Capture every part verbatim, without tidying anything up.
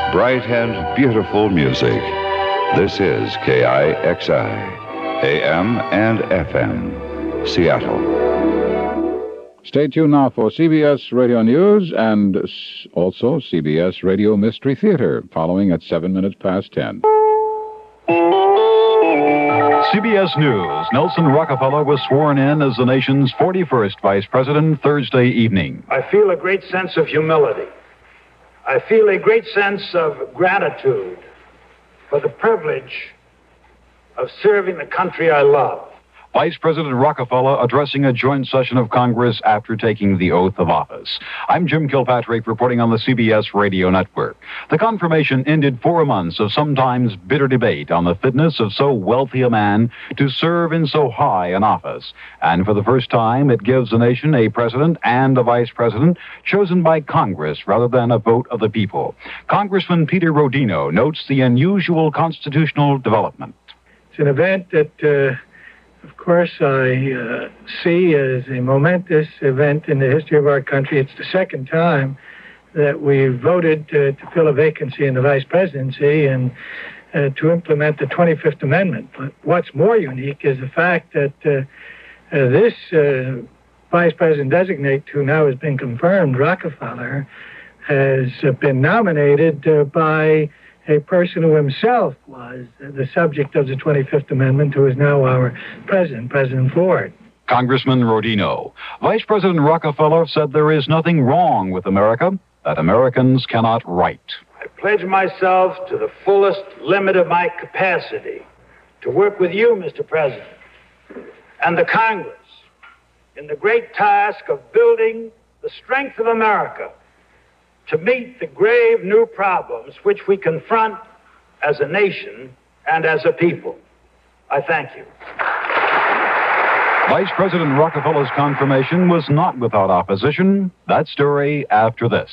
bright and beautiful music. This is K I X I, A M and F M, Seattle. Stay tuned now for C B S Radio News and also C B S Radio Mystery Theater, following at seven minutes past ten. C B S News. Nelson Rockefeller was sworn in as the nation's forty-first Vice President Thursday evening. I feel a great sense of humility. I feel a great sense of gratitude for the privilege of serving the country I love. Vice President Rockefeller addressing a joint session of Congress after taking the oath of office. I'm Jim Kilpatrick reporting on the C B S Radio Network. The confirmation ended four months of sometimes bitter debate on the fitness of so wealthy a man to serve in so high an office. And for the first time, it gives the nation a president and a vice president chosen by Congress rather than a vote of the people. Congressman Peter Rodino notes the unusual constitutional development. It's an event that... Uh... Of course, I uh, see as a momentous event in the history of our country. It's the second time that we voted uh, to fill a vacancy in the vice presidency and uh, to implement the twenty-fifth Amendment. But what's more unique is the fact that uh, uh, this uh, vice president designate, who now has been confirmed, Rockefeller, has uh, been nominated uh, by a person who himself was the subject of the twenty-fifth Amendment, who is now our president, President Ford. Congressman Rodino. Vice President Rockefeller said there is nothing wrong with America, that Americans cannot write. I pledge myself to the fullest limit of my capacity to work with you, Mister President, and the Congress in the great task of building the strength of America to meet the grave new problems which we confront as a nation and as a people. I thank you. Vice President Rockefeller's confirmation was not without opposition. That story after this.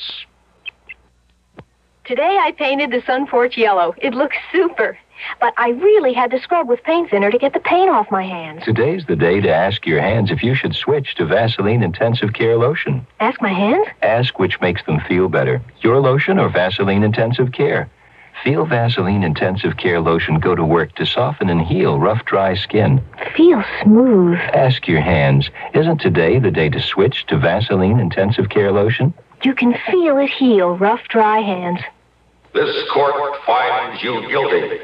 Today I painted the sun porch yellow. It looks super. But I really had to scrub with paint thinner to get the paint off my hands. Today's the day to ask your hands if you should switch to Vaseline Intensive Care Lotion. Ask my hands? Ask which makes them feel better, your lotion or Vaseline Intensive Care. Feel Vaseline Intensive Care Lotion go to work to soften and heal rough, dry skin. Feel smooth. Ask your hands, isn't today the day to switch to Vaseline Intensive Care Lotion? You can feel it heal rough, dry hands. This court finds you guilty.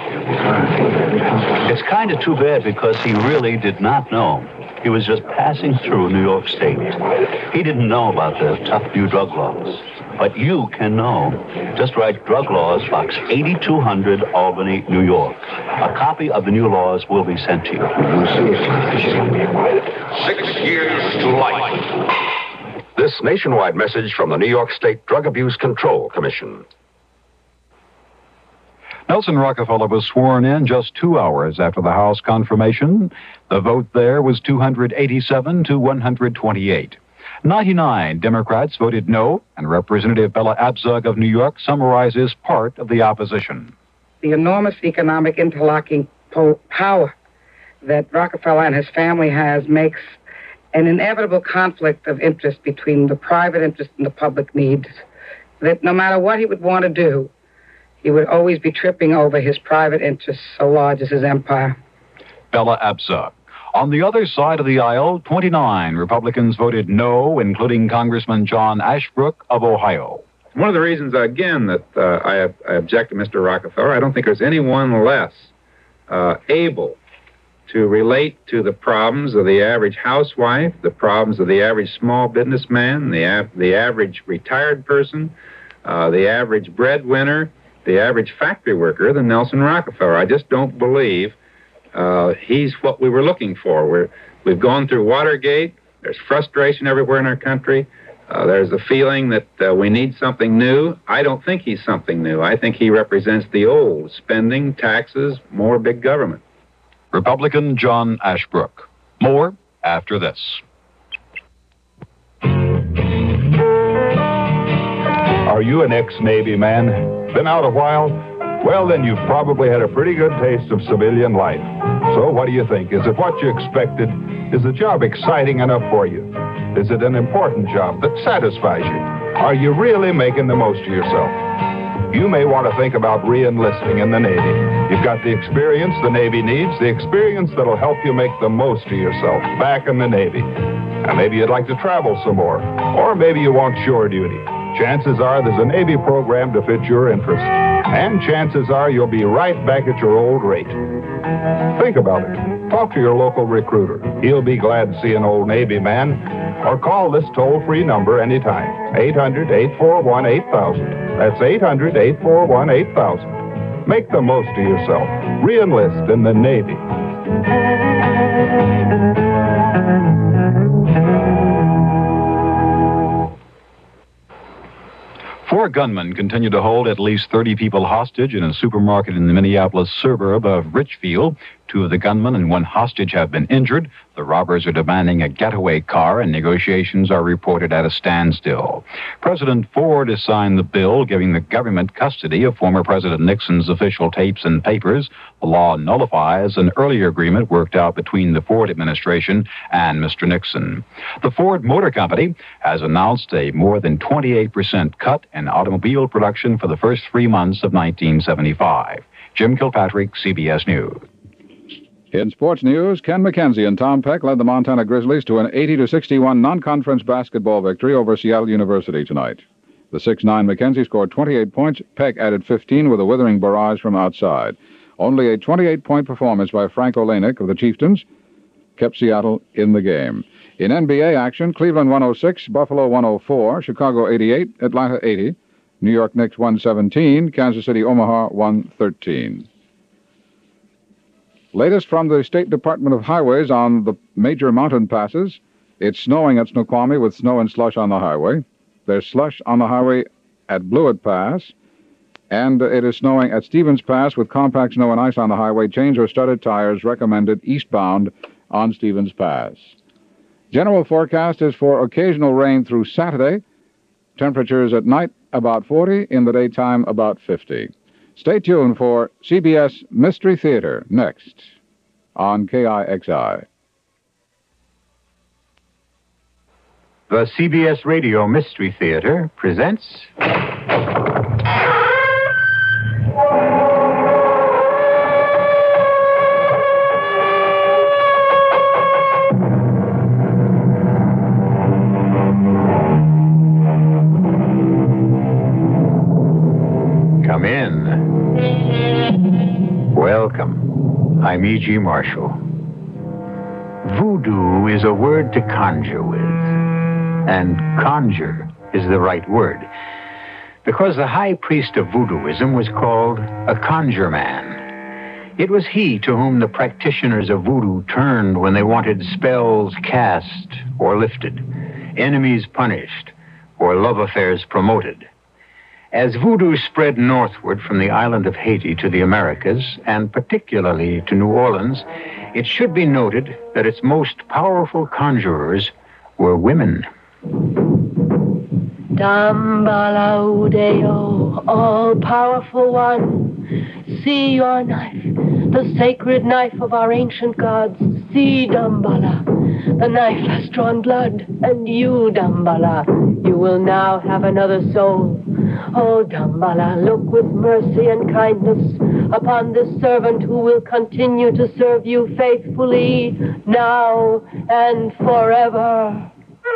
It's kind of too bad because he really did not know. He was just passing through New York State. He didn't know about the tough new drug laws. But you can know. Just write Drug Laws, Box eighty-two hundred, Albany, New York. A copy of the new laws will be sent to you. Six years to life. This nationwide message from the New York State Drug Abuse Control Commission. Nelson Rockefeller was sworn in just two hours after the House confirmation. The vote there was two hundred eighty-seven to one hundred twenty-eight. ninety-nine Democrats voted no, and Representative Bella Abzug of New York summarizes part of the opposition. The enormous economic interlocking po- power that Rockefeller and his family has makes an inevitable conflict of interest between the private interest and the public needs, that no matter what he would want to do, he would always be tripping over his private interests so large as his empire. Bella Abzug. On the other side of the aisle, twenty-nine Republicans voted no, including Congressman John Ashbrook of Ohio. One of the reasons, again, that uh, I, I object to Mister Rockefeller, I don't think there's anyone less uh, able to relate to the problems of the average housewife, the problems of the average small businessman, the, av- the average retired person, uh, the average breadwinner, the average factory worker than Nelson Rockefeller. I just don't believe uh, he's what we were looking for. We're, we've gone through Watergate. There's frustration everywhere in our country. Uh, there's a feeling that uh, we need something new. I don't think he's something new. I think he represents the old: spending, taxes, more big government. Republican John Ashbrook. More after this. Are you an ex-Navy man? Been out a while? Well, then you've probably had a pretty good taste of civilian life. So what do you think? Is it what you expected? Is the job exciting enough for you? Is it an important job that satisfies you? Are you really making the most of yourself? you may want to think about re-enlisting in the Navy. You've got the experience the Navy needs, the experience that'll help you make the most of yourself back in the Navy. And maybe you'd like to travel some more, or maybe you want shore duty. Chances are there's a Navy program to fit your interest. And chances are you'll be right back at your old rate. Think about it. Talk to your local recruiter. He'll be glad to see an old Navy man. Or call this toll-free number anytime. eight hundred, eight four one, eight thousand. That's eight hundred, eight four one, eight thousand. Make the most of yourself. Re-enlist in the Navy. Four gunmen continue to hold at least thirty people hostage in a supermarket in the Minneapolis suburb of Richfield. Two of the gunmen and one hostage have been injured. The robbers are demanding a getaway car, and negotiations are reported at a standstill. President Ford has signed the bill giving the government custody of former President Nixon's official tapes and papers. The law nullifies an earlier agreement worked out between the Ford administration and Mister Nixon. The Ford Motor Company has announced a more than twenty-eight percent cut in automobile production for the first three months of nineteen seventy-five. Jim Kilpatrick, C B S News. In sports news, Ken McKenzie and Tom Peck led the Montana Grizzlies to an eighty to sixty-one non-conference basketball victory over Seattle University tonight. The six nine McKenzie scored twenty-eight points. Peck added fifteen with a withering barrage from outside. Only a twenty-eight point performance by Frank Olenek of the Chieftains kept Seattle in the game. In N B A action, Cleveland one oh six, Buffalo one oh four, Chicago eighty-eight, Atlanta eighty, New York Knicks one seventeen, Kansas City Omaha one thirteen. Latest from the State Department of Highways on the major mountain passes. It's snowing at Snoqualmie with snow and slush on the highway. There's slush on the highway at Blewett Pass. And it is snowing at Stevens Pass with compact snow and ice on the highway. Chains or studded tires recommended eastbound on Stevens Pass. General forecast is for occasional rain through Saturday. Temperatures at night about forty, in the daytime about fifty. Stay tuned for C B S Mystery Theater next on K I X I. The C B S Radio Mystery Theater presents... Come in. Welcome. I'm E G. Marshall. Voodoo is a word to conjure with, and conjure is the right word, because the high priest of voodooism was called a conjure man. It was he to whom the practitioners of voodoo turned when they wanted spells cast or lifted, enemies punished, or love affairs promoted. As voodoo spread northward from the island of Haiti to the Americas, and particularly to New Orleans, it should be noted that its most powerful conjurers were women. Dambala Udeo, all-powerful one, see your knife, the sacred knife of our ancient gods. See, Dambala, the knife has drawn blood, and you, Dambala, you will now have another soul. Oh, Dambala, look with mercy and kindness upon this servant who will continue to serve you faithfully, now and forever.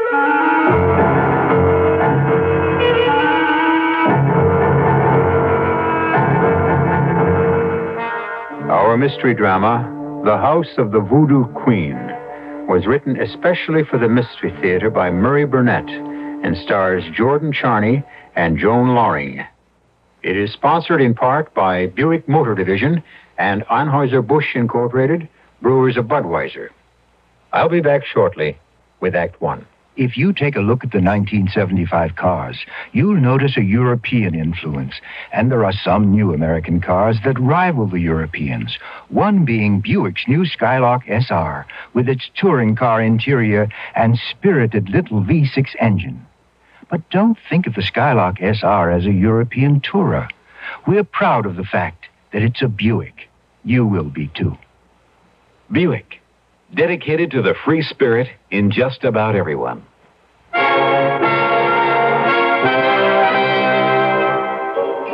Our mystery drama, The House of the Voodoo Queen, was written especially for the Mystery Theater by Murray Burnett and stars Jordan Charney and Joan Loring. It is sponsored in part by Buick Motor Division and Anheuser-Busch Incorporated, brewers of Budweiser. I'll be back shortly with Act One. If you take a look at the nineteen seventy-five cars, you'll notice a European influence, and there are some new American cars that rival the Europeans, one being Buick's new Skylark S R, with its touring car interior and spirited little V six engine. But don't think of the Skylark S R as a European tourer. We're proud of the fact that it's a Buick. You will be, too. Buick, dedicated to the free spirit in just about everyone.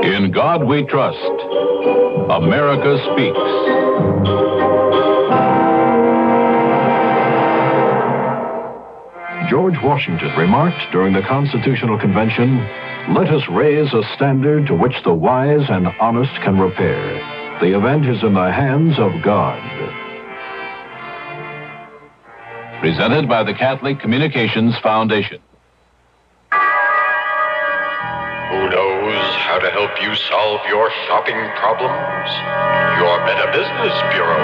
In God we trust. America speaks. George Washington remarked during the Constitutional Convention, "Let us raise a standard to which the wise and honest can repair. The event is in the hands of God." Presented by the Catholic Communications Foundation. Who knows how to help you solve your shopping problems? Your Better Business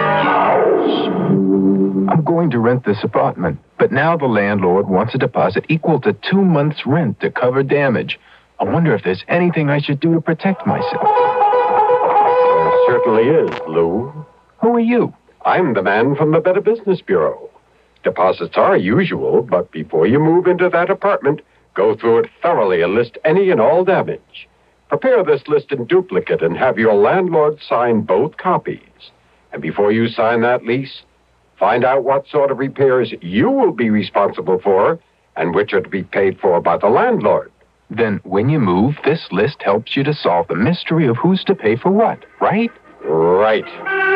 Bureau. I'm going to rent this apartment, but now the landlord wants a deposit equal to two months' rent to cover damage. I wonder if there's anything I should do to protect myself. There certainly is, Lou. Who are you? I'm the man from the Better Business Bureau. Deposits are usual, but before you move into that apartment, go through it thoroughly and list any and all damage. Prepare this list in duplicate and have your landlord sign both copies. And before you sign that lease, find out what sort of repairs you will be responsible for and which are to be paid for by the landlord. Then when you move, this list helps you to solve the mystery of who's to pay for what, right? Right.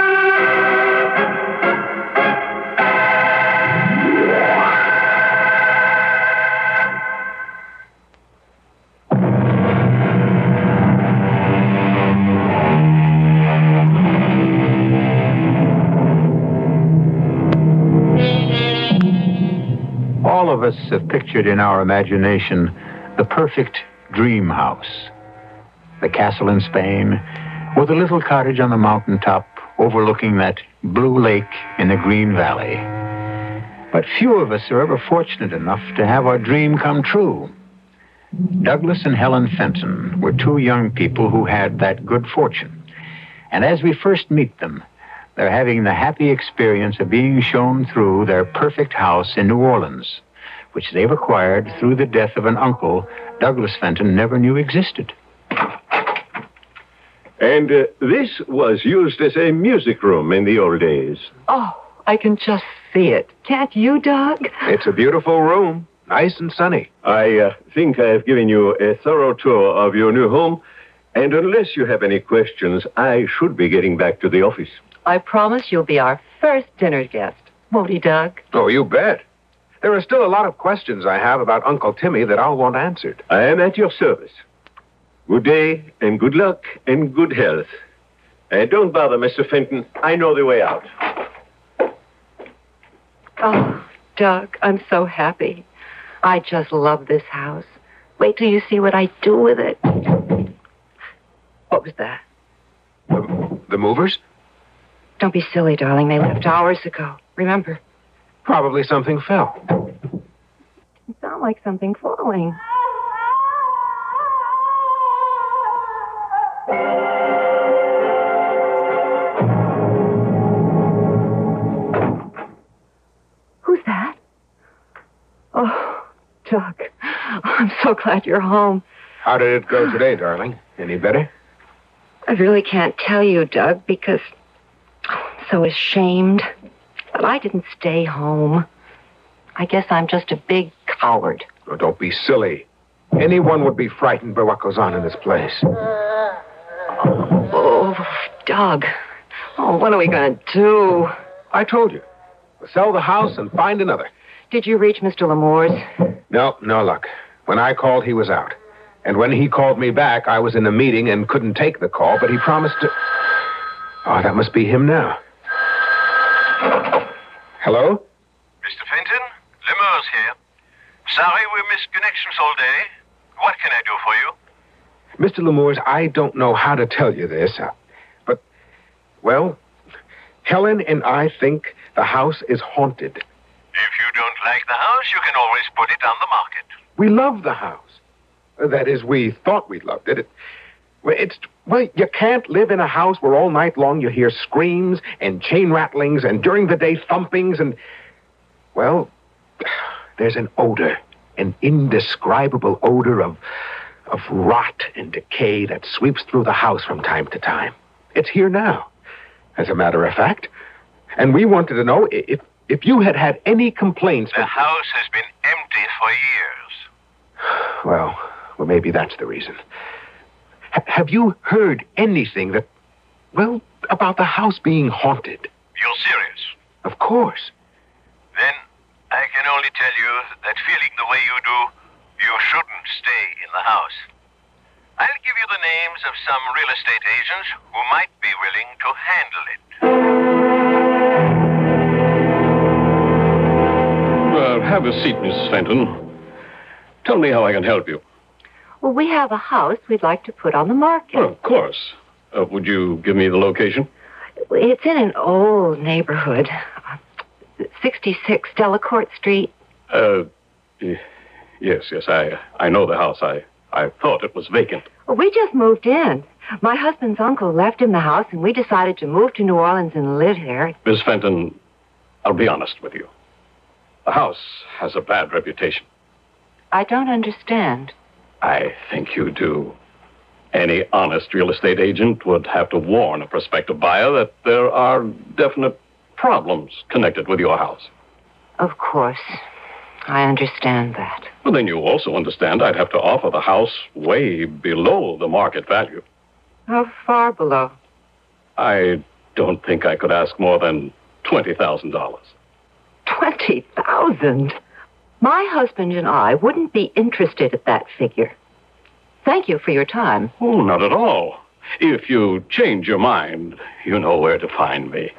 All of us have pictured in our imagination the perfect dream house. The castle in Spain, or the little cottage on the mountaintop overlooking that blue lake in the Green Valley. But few of us are ever fortunate enough to have our dream come true. Douglas and Helen Fenton were two young people who had that good fortune. And as we first meet them, they're having the happy experience of being shown through their perfect house in New Orleans, which they've acquired through the death of an uncle Douglas Fenton never knew existed. And uh, this was used as a music room in the old days. Oh, I can just see it. Can't you, Doug? It's a beautiful room, nice and sunny. I uh, think I have given you a thorough tour of your new home, and unless you have any questions, I should be getting back to the office. I promise you'll be our first dinner guest. Won't he, Doug? Oh, you bet. There are still a lot of questions I have about Uncle Timmy that I'll want answered. I am at your service. Good day, and good luck, and good health. Uh, don't bother, Mister Fenton. I know the way out. Oh, Doug, I'm so happy. I just love this house. Wait till you see what I do with it. What was that? The, the movers? Don't be silly, darling. They left hours ago. Remember? Probably something fell. It sounded like something falling. Who's that? Oh, Doug. I'm so glad you're home. How did it go today, darling? Any better? I really can't tell you, Doug, because oh, I'm so ashamed. But I didn't stay home. I guess I'm just a big coward. Oh, don't be silly. Anyone would be frightened by what goes on in this place. Oh, Doug. Oh, what are we going to do? I told you. We'll sell the house and find another. Did you reach Mister Lamour's? No, no luck. When I called, he was out. And when he called me back, I was in a meeting and couldn't take the call, but he promised to... Oh, that must be him now. Hello? Mister Fenton, Lemurs here. Sorry we missed connections all day. What can I do for you? Mister Lemurs, I don't know how to tell you this, uh, but, well, Helen and I think the house is haunted. If you don't like the house, you can always put it on the market. We love the house. That is, we thought we loved it. it well, it's, well, you can't live in a house where all night long you hear screams and chain rattlings and during the day thumpings and, well, there's an odor, an indescribable odor of, of rot and decay that sweeps through the house from time to time. It's here now, as a matter of fact. And we wanted to know if, if you had had any complaints. The house has been empty for years. Well, well, maybe that's the reason. ha- have you heard anything that, well, about the house being haunted? You're serious? Of course. Then I can only tell you that feeling the way you do, you shouldn't stay in the house. I'll give you the names of some real estate agents who might be willing to handle it. Well, have a seat, Missus Fenton. Tell me how I can help you. Well, we have a house we'd like to put on the market. Well, of course. Uh, would you give me the location? It's in an old neighborhood. sixty-six Delacorte Street. Uh, y- yes, yes, I I know the house. I, I thought it was vacant. Well, we just moved in. My husband's uncle left him the house, and we decided to move to New Orleans and live here. Miss Fenton, I'll be honest with you. The house has a bad reputation. I don't understand. I think you do. Any honest real estate agent would have to warn a prospective buyer that there are definite problems connected with your house. Of course. I understand that. Well, then you also understand I'd have to offer the house way below the market value. How far below? I don't think I could ask more than twenty thousand dollars. Twenty thousand? My husband and I wouldn't be interested at that figure. Thank you for your time. Oh, not at all. If you change your mind, you know where to find me.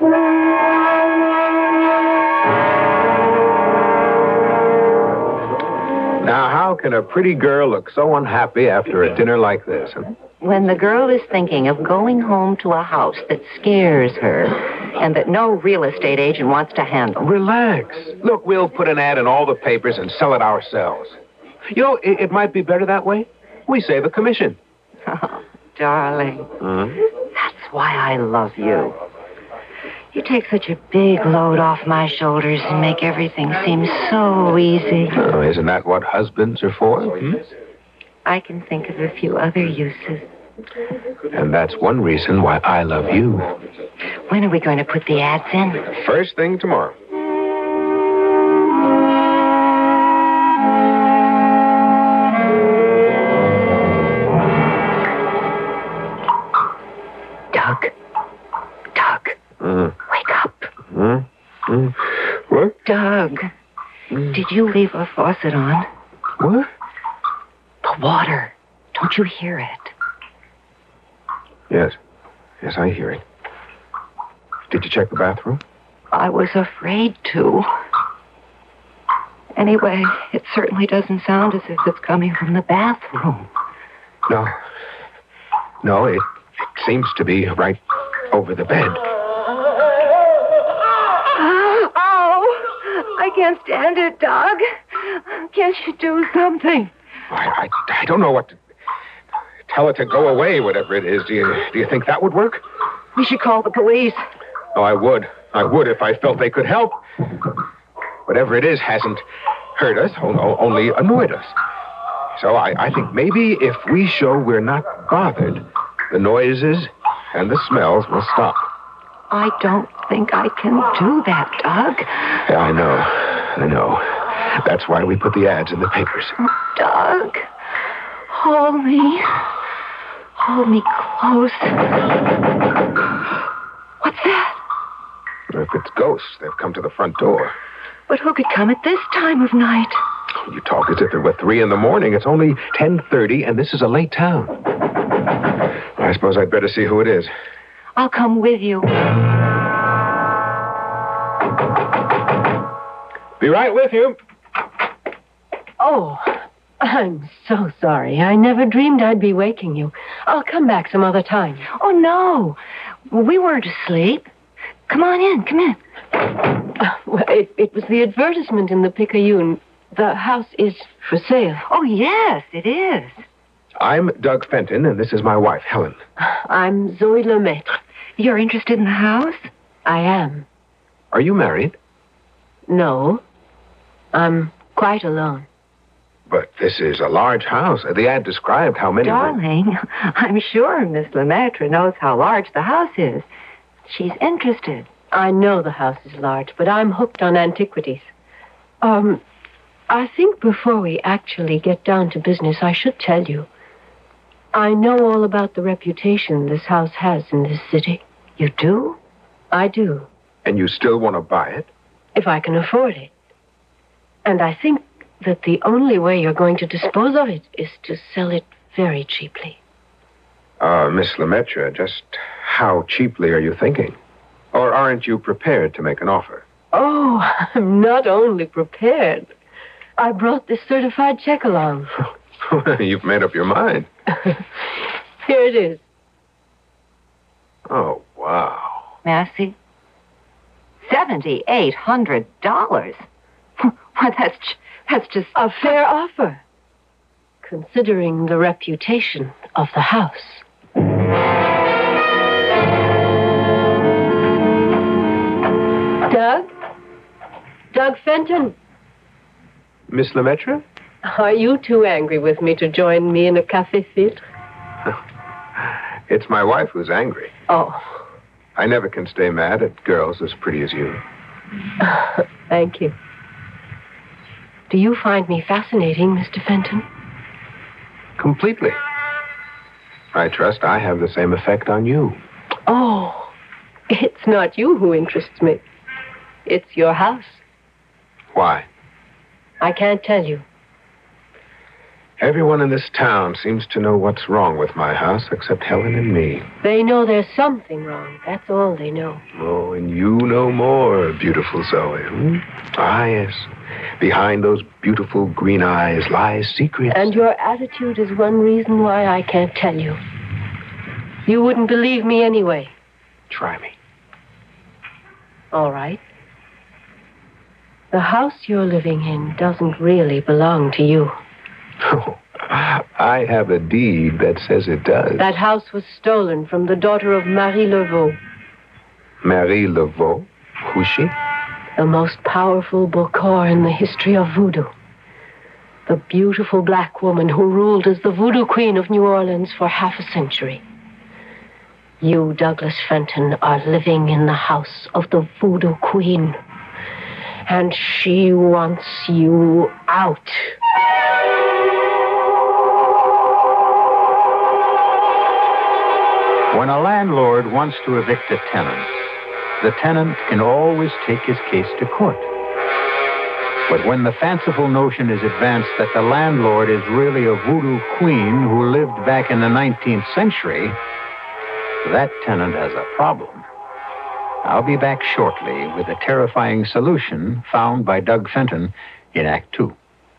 Now, how can a pretty girl look so unhappy after a dinner like this? Huh? When the girl is thinking of going home to a house that scares her and that no real estate agent wants to handle. Relax. Look, we'll put an ad in all the papers and sell it ourselves. You know, it, it might be better that way. We save a commission. Oh, darling. Huh? That's why I love you. You take such a big load off my shoulders and make everything seem so easy. Oh, isn't that what husbands are for? Hmm? I can think of a few other uses. And that's one reason why I love you. When are we going to put the ads in? First thing tomorrow. Doug. Doug. Mm. Wake up. Mm. Mm. What? Doug. Mm. Did you leave a faucet on? What? The water. Don't you hear it? Yes. Yes, I hear it. Did you check the bathroom? I was afraid to. Anyway, it certainly doesn't sound as if it's coming from the bathroom. No. No, it, it seems to be right over the bed. Oh, I can't stand it, Doug. Can't you do something? I, I, I don't know what to... Tell it to go away, whatever it is. Do you, do you think that would work? We should call the police. Oh, I would. I would if I felt they could help. Whatever it is hasn't hurt us, only annoyed us. So I, I think maybe if we show we're not bothered, the noises and the smells will stop. I don't think I can do that, Doug. Yeah, I know. I know. That's why we put the ads in the papers. Oh, Doug, hold me. Hold me close. What's that? If it's ghosts, they've come to the front door. But who could come at this time of night? You talk as if it were three in the morning. It's only ten thirty, and this is a late town. I suppose I'd better see who it is. I'll come with you. Be right with you. Oh, I'm so sorry. I never dreamed I'd be waking you. I'll come back some other time. Oh, no. We weren't asleep. Come on in. Come in. Uh, well, it, it was the advertisement in the Picayune. The house is for sale. Oh, yes, it is. I'm Doug Fenton, and this is my wife, Helen. I'm Zoe Lemaitre. You're interested in the house? I am. Are you married? No. I'm quite alone. But this is a large house. The ad described how many... Darling, I'm sure Miss Lemaitre knows how large the house is. She's interested. I know the house is large, but I'm hooked on antiquities. Um, I think before we actually get down to business, I should tell you. I know all about the reputation this house has in this city. You do? I do. And you still want to buy it? If I can afford it. And I think that the only way you're going to dispose of it is to sell it very cheaply. Uh, Miss Lemaitre, just how cheaply are you thinking? Or aren't you prepared to make an offer? Oh, I'm not only prepared. I brought this certified check along. You've made up your mind. Here it is. Oh, wow. May I see? seventy-eight hundred dollars. Why, that's, that's just... A fair offer, considering the reputation of the house. Doug? Doug Fenton? Miss Lemaitre? Are you too angry with me to join me in a café filtre? It's my wife who's angry. Oh. I never can stay mad at girls as pretty as you. Thank you. Do you find me fascinating, Mister Fenton? Completely. I trust I have the same effect on you. Oh, it's not you who interests me. It's your house. Why? I can't tell you. Everyone in this town seems to know what's wrong with my house except Helen and me. They know there's something wrong. That's all they know. Oh, and you know more, beautiful Zoe. Hmm? Ah, yes. Behind those beautiful green eyes lies secrets. And your attitude is one reason why I can't tell you. You wouldn't believe me anyway. Try me. All right. The house you're living in doesn't really belong to you. Oh, I have a deed that says it does. That house was stolen from the daughter of Marie Laveau. Marie Laveau? Who's she? The most powerful Bokor in the history of voodoo. The beautiful black woman who ruled as the voodoo queen of New Orleans for half a century. You, Douglas Fenton, are living in the house of the voodoo queen. And she wants you out. When a landlord wants to evict a tenant, the tenant can always take his case to court. But when the fanciful notion is advanced that the landlord is really a voodoo queen who lived back in the nineteenth century, that tenant has a problem. I'll be back shortly with a terrifying solution found by Doug Fenton in Act Two.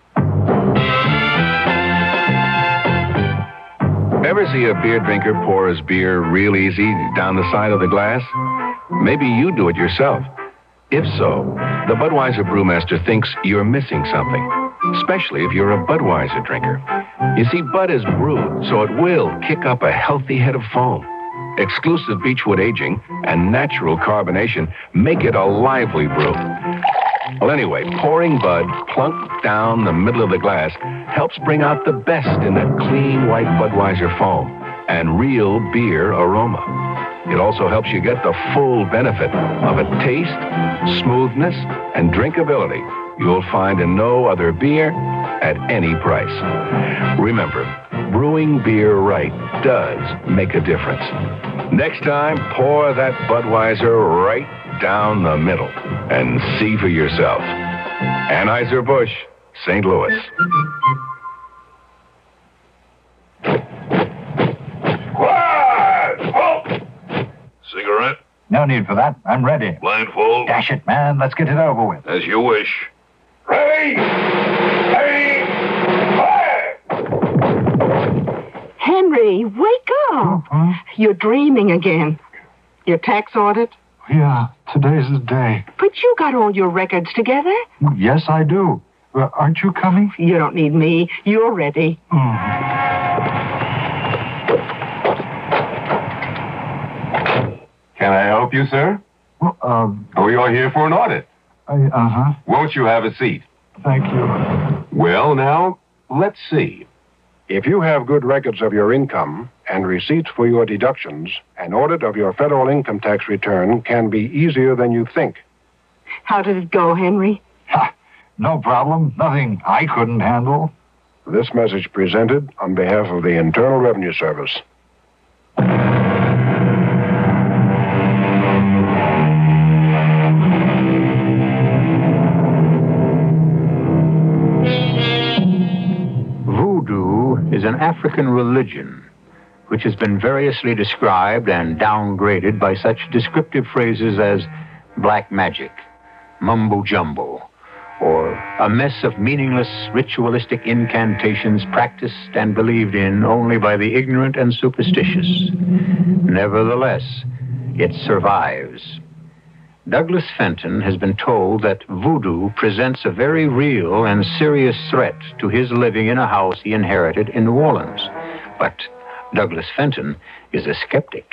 Ever see a beer drinker pour his beer real easy down the side of the glass? Maybe you do it yourself. If so, the Budweiser Brewmaster thinks you're missing something, especially if you're a Budweiser drinker. You see, Bud is brewed, so it will kick up a healthy head of foam. Exclusive beechwood aging and natural carbonation make it a lively brew. Well, anyway, pouring Bud plunk down the middle of the glass helps bring out the best in that clean white Budweiser foam and real beer aroma. It also helps you get the full benefit of a taste, smoothness, and drinkability you'll find in no other beer at any price. Remember, brewing beer right does make a difference. Next time, pour that Budweiser right down the middle and see for yourself. Anheuser-Busch, Saint Louis. Cigarette? No need for that. I'm ready. Blindfold? Dash it, man. Let's get it over with. As you wish. Ready? Ready? Fire! Henry, wake up. Huh? You're dreaming again. Your tax audit? Yeah, today's the day. But you got all your records together. Yes, I do. Uh, aren't you coming? You don't need me. You're ready. Mm. Can I help you, sir? Well, um... Oh, you're here for an audit. I, uh-huh. Won't you have a seat? Thank you. Well, now, let's see. If you have good records of your income and receipts for your deductions, an audit of your federal income tax return can be easier than you think. How did it go, Henry? Ha! No problem. Nothing I couldn't handle. This message presented on behalf of the Internal Revenue Service. Voodoo is an African religion which has been variously described and downgraded by such descriptive phrases as black magic, mumbo-jumbo, or a mess of meaningless ritualistic incantations practiced and believed in only by the ignorant and superstitious. Nevertheless, it survives. Douglas Fenton has been told that voodoo presents a very real and serious threat to his living in a house he inherited in New Orleans. But Douglas Fenton is a skeptic.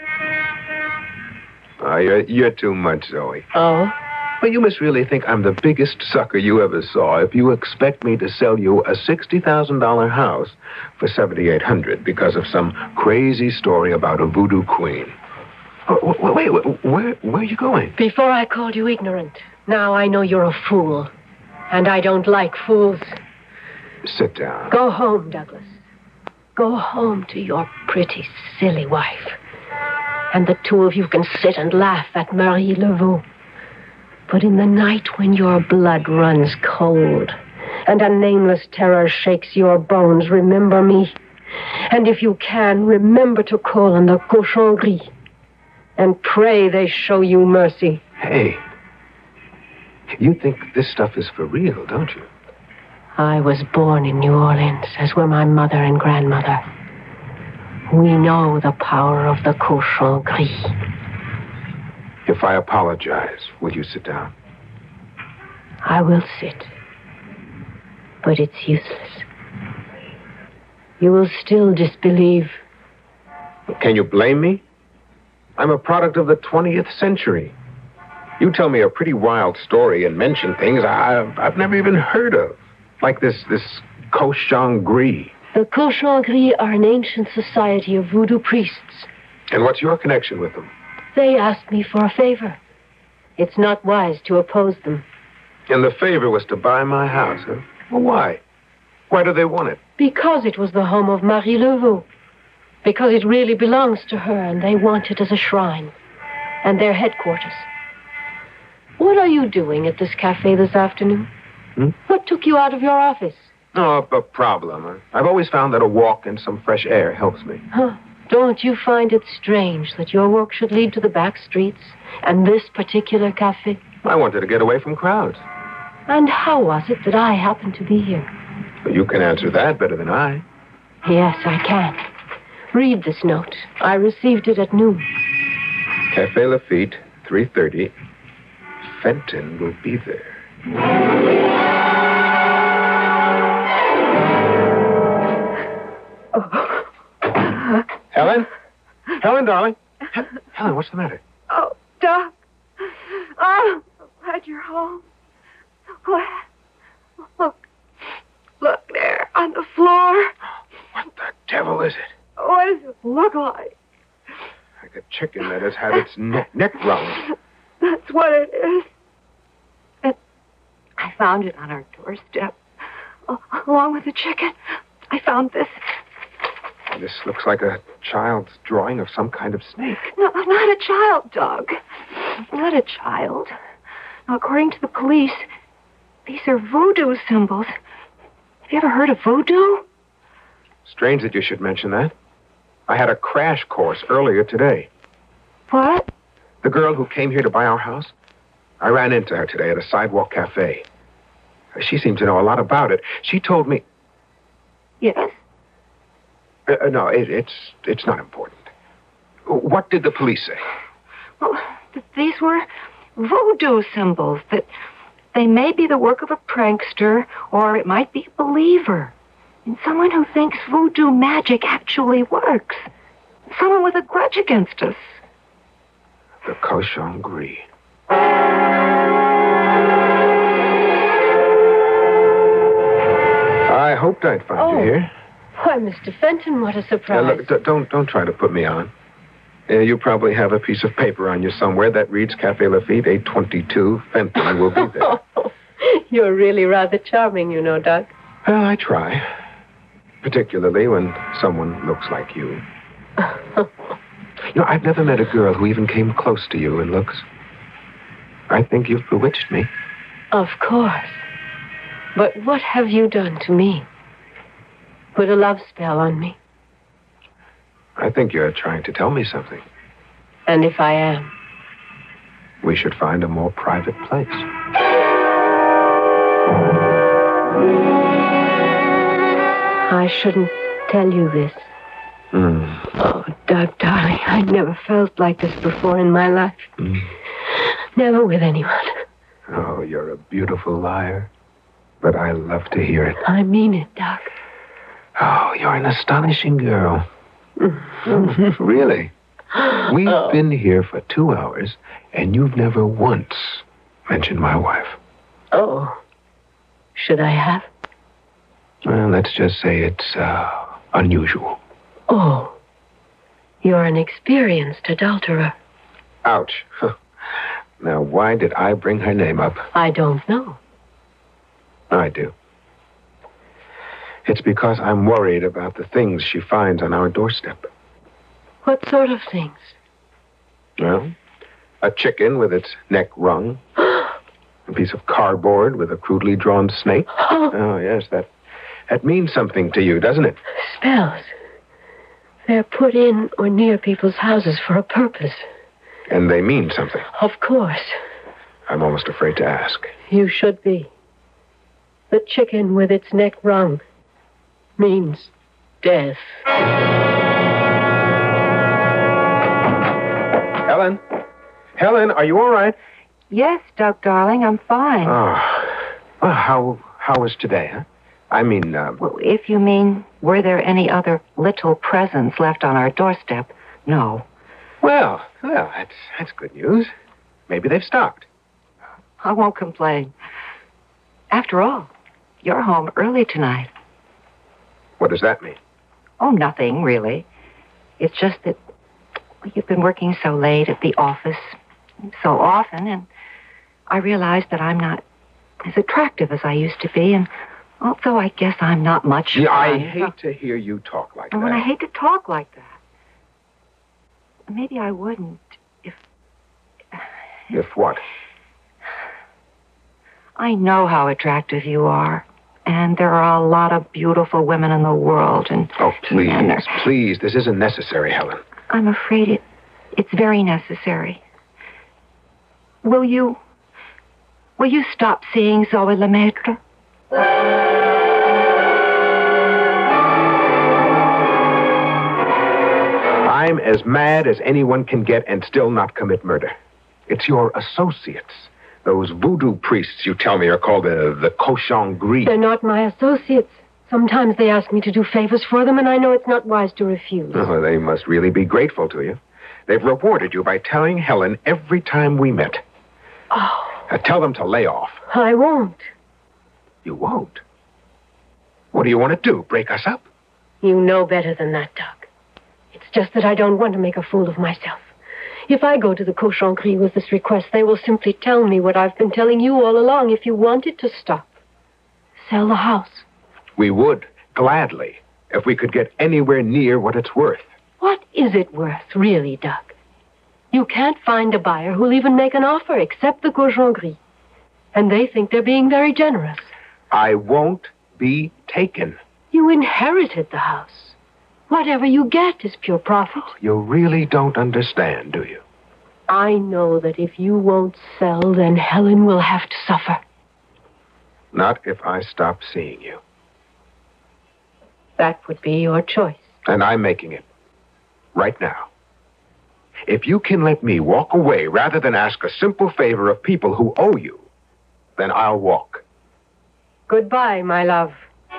Oh, you're, you're too much, Zoe. Oh? Well, you must really think I'm the biggest sucker you ever saw if you expect me to sell you a sixty thousand dollars house for seven thousand eight hundred dollars because of some crazy story about a voodoo queen. Oh, wait, wait, where, where are you going? Before I called you ignorant, now I know you're a fool. And I don't like fools. Sit down. Go home, Douglas. Go home to your pretty, silly wife. And the two of you can sit and laugh at Marie Laveau. But in the night when your blood runs cold and a nameless terror shakes your bones, remember me. And if you can, remember to call on the Cochon Gris. And pray they show you mercy. Hey, you think this stuff is for real, don't you? I was born in New Orleans, as were my mother and grandmother. We know the power of the Cochon Gris. If I apologize, will you sit down? I will sit. But it's useless. You will still disbelieve. Can you blame me? I'm a product of the twentieth century. You tell me a pretty wild story and mention things I've, I've never even heard of. Like this, this Cochon Gris. The Cochon Gris are an ancient society of voodoo priests. And what's your connection with them? They asked me for a favor. It's not wise to oppose them. And the favor was to buy my house, huh? Well, why? Why do they want it? Because it was the home of Marie Laveau. Because it really belongs to her, and they want it as a shrine. And their headquarters. What are you doing at this cafe this afternoon? Hmm? What took you out of your office? Oh, a problem. I've always found that a walk and some fresh air helps me. Huh. Don't you find it strange that your work should lead to the back streets and this particular cafe? I wanted to get away from crowds. And how was it that I happened to be here? Well, you can answer that better than I. Yes, I can. Read this note. I received it at noon. Café Lafitte, three thirty. Fenton will be there. Oh. Helen? Helen, darling. H- Helen, what's the matter? Oh, Doc. Oh, I'm glad you're home. So glad. Look. Look there on the floor. What the devil is it? What does it look like? Like a chicken that has had its neck, neck wrung. That's what it is. And I found it on our doorstep. Oh, along with the chicken, I found this. This looks like a child's drawing of some kind of snake. No, not a child, Doug. Not a child. Now, according to the police, these are voodoo symbols. Have you ever heard of voodoo? Strange that you should mention that. I had a crash course earlier today. What? The girl who came here to buy our house, I ran into her today at a sidewalk cafe. She seemed to know a lot about it. She told me... Yes? Uh, no, it, it's it's not important. What did the police say? Well, th- these were voodoo symbols, that they may be the work of a prankster, or it might be a believer. And someone who thinks voodoo magic actually works. Someone with a grudge against us. The Cochon Gris. I hoped I'd find Oh. you here. Why, Mister Fenton, what a Uh, surprise. look, d- don't don't try to put me on. Uh, you probably have a piece of paper on you somewhere that reads Café Lafitte, eight twenty-two. Fenton will be there. You're really rather charming, you know, Doug. Well, I try. particularly when someone looks like you. You know, I've never met a girl who even came close to you in looks. I think you've bewitched me. Of course. But what have you done to me? Put a love spell on me. I think you're trying to tell me something. And if I am? We should find a more private place. I shouldn't tell you this. Mm. Oh, Doug, darling, I never felt like this before in my life. Mm. Never with anyone. Oh, you're a beautiful liar. But I love to hear it. I mean it, Doug. Oh, you're an astonishing girl. Mm, really? We've oh. been here for two hours, and you've never once mentioned my wife. Oh. Should I have? Well, let's just say it's uh, unusual. Oh. You're an experienced adulterer. Ouch. Now, why did I bring her name up? I don't know. I do. It's because I'm worried about the things she finds on our doorstep. What sort of things? Well, a chicken with its neck wrung. A piece of cardboard with a crudely drawn snake. Oh. Oh, yes, that, that means something to you, doesn't it? Spells. They're put in or near people's houses for a purpose. And they mean something. Of course. I'm almost afraid to ask. You should be. The chicken with its neck wrung means death. Helen? Helen, are you all right? Yes, Doug, darling, I'm fine. Oh. Well, how, how was today, huh? I mean, uh... Well, if you mean, were there any other little presents left on our doorstep? No. Well, well, that's, that's good news. Maybe they've stopped. I won't complain. After all, you're home early tonight. What does that mean? Oh, nothing, really. It's just that you've been working so late at the office so often, and I realized that I'm not as attractive as I used to be, and also I guess I'm not much Yeah, fun. I hate to hear you talk like and that. when I hate to talk like that. Maybe I wouldn't if... If what? I know how attractive you are. And there are a lot of beautiful women in the world, and... Oh, please, are... please, this isn't necessary, Helen. I'm afraid it, it's very necessary. Will you... Will you stop seeing Zoe Lemaitre? I'm as mad as anyone can get and still not commit murder. It's your associates. Those voodoo priests you tell me are called the, the Cochon Gris. They're not my associates. Sometimes they ask me to do favors for them, and I know it's not wise to refuse. Oh, they must really be grateful to you. They've rewarded you by telling Helen every time we met. Oh. Uh, tell them to lay off. I won't. You won't? What do you want to do, break us up? You know better than that, Doug. It's just that I don't want to make a fool of myself. If I go to the Cochon Gris with this request, they will simply tell me what I've been telling you all along. If you want it to stop, sell the house. We would, gladly, if we could get anywhere near what it's worth. What is it worth, really, Doug? You can't find a buyer who'll even make an offer except the Cochon Gris. And they think they're being very generous. I won't be taken. You inherited the house. Whatever you get is pure profit. You really don't understand, do you? I know that if you won't sell, then Helen will have to suffer. Not if I stop seeing you. That would be your choice. And I'm making it. Right now. If you can let me walk away rather than ask a simple favor of people who owe you, then I'll walk. Goodbye, my love.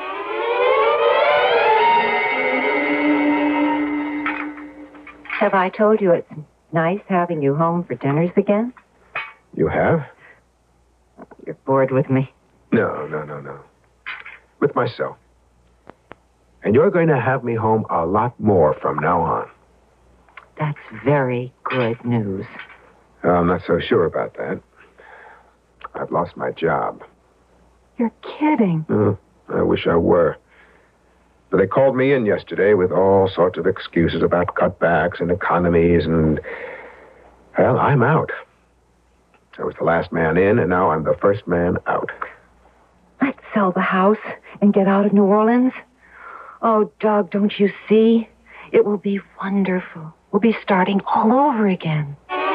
Have I told you it's nice having you home for dinners again? You have? You're bored with me. No, no, no, no. With myself. And you're going to have me home a lot more from now on. That's very good news. I'm not so sure about that. I've lost my job. You're kidding. Uh, I wish I were. But they called me in yesterday with all sorts of excuses about cutbacks and economies, and, well, I'm out. I was the last man in, and now I'm the first man out. Let's sell the house and get out of New Orleans. Oh, Doug, don't you see? It will be wonderful. We'll be starting all over again.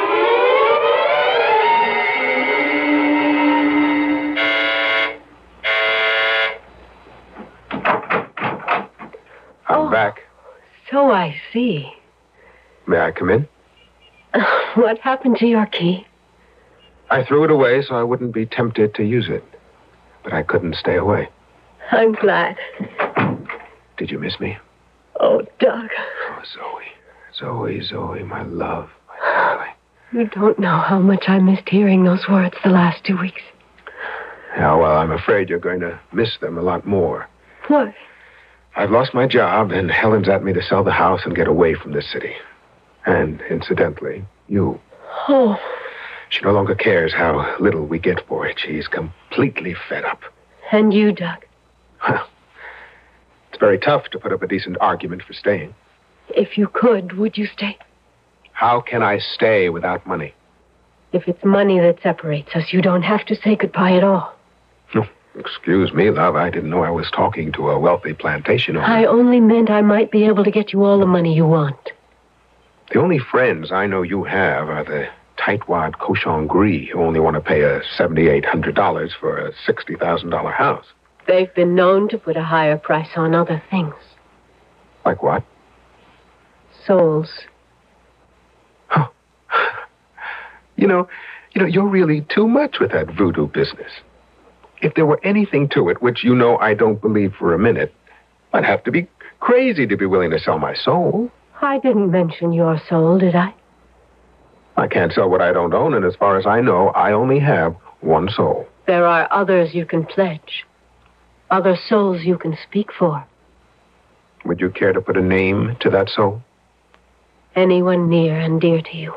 I'm back. So I see. May I come in? What happened to your key? I threw it away so I wouldn't be tempted to use it. But I couldn't stay away. I'm glad. Did you miss me? Oh, Doug. Oh, Zoe. Zoe, Zoe, my love, my darling. You don't know how much I missed hearing those words the last two weeks. Yeah, well, I'm afraid you're going to miss them a lot more. What? I've lost my job, and Helen's at me to sell the house and get away from this city. And, incidentally, you. Oh. She no longer cares how little we get for it. She's completely fed up. And you, Doug? Well, it's very tough to put up a decent argument for staying. If you could, would you stay? How can I stay without money? If it's money that separates us, you don't have to say goodbye at all. No, excuse me, love. I didn't know I was talking to a wealthy plantation owner. I only meant I might be able to get you all the money you want. The only friends I know you have are the tightwad Cochon Gris who only want to pay a seven thousand eight hundred dollars for a sixty thousand dollars house. They've been known to put a higher price on other things. Like what? Souls. Oh. You know, you know, you're really too much with that voodoo business. If there were anything to it, which you know I don't believe for a minute, I'd have to be crazy to be willing to sell my soul. I didn't mention your soul, did I? I can't sell what I don't own, and as far as I know, I only have one soul. There are others you can pledge. Other souls you can speak for. Would you care to put a name to that soul? Anyone near and dear to you.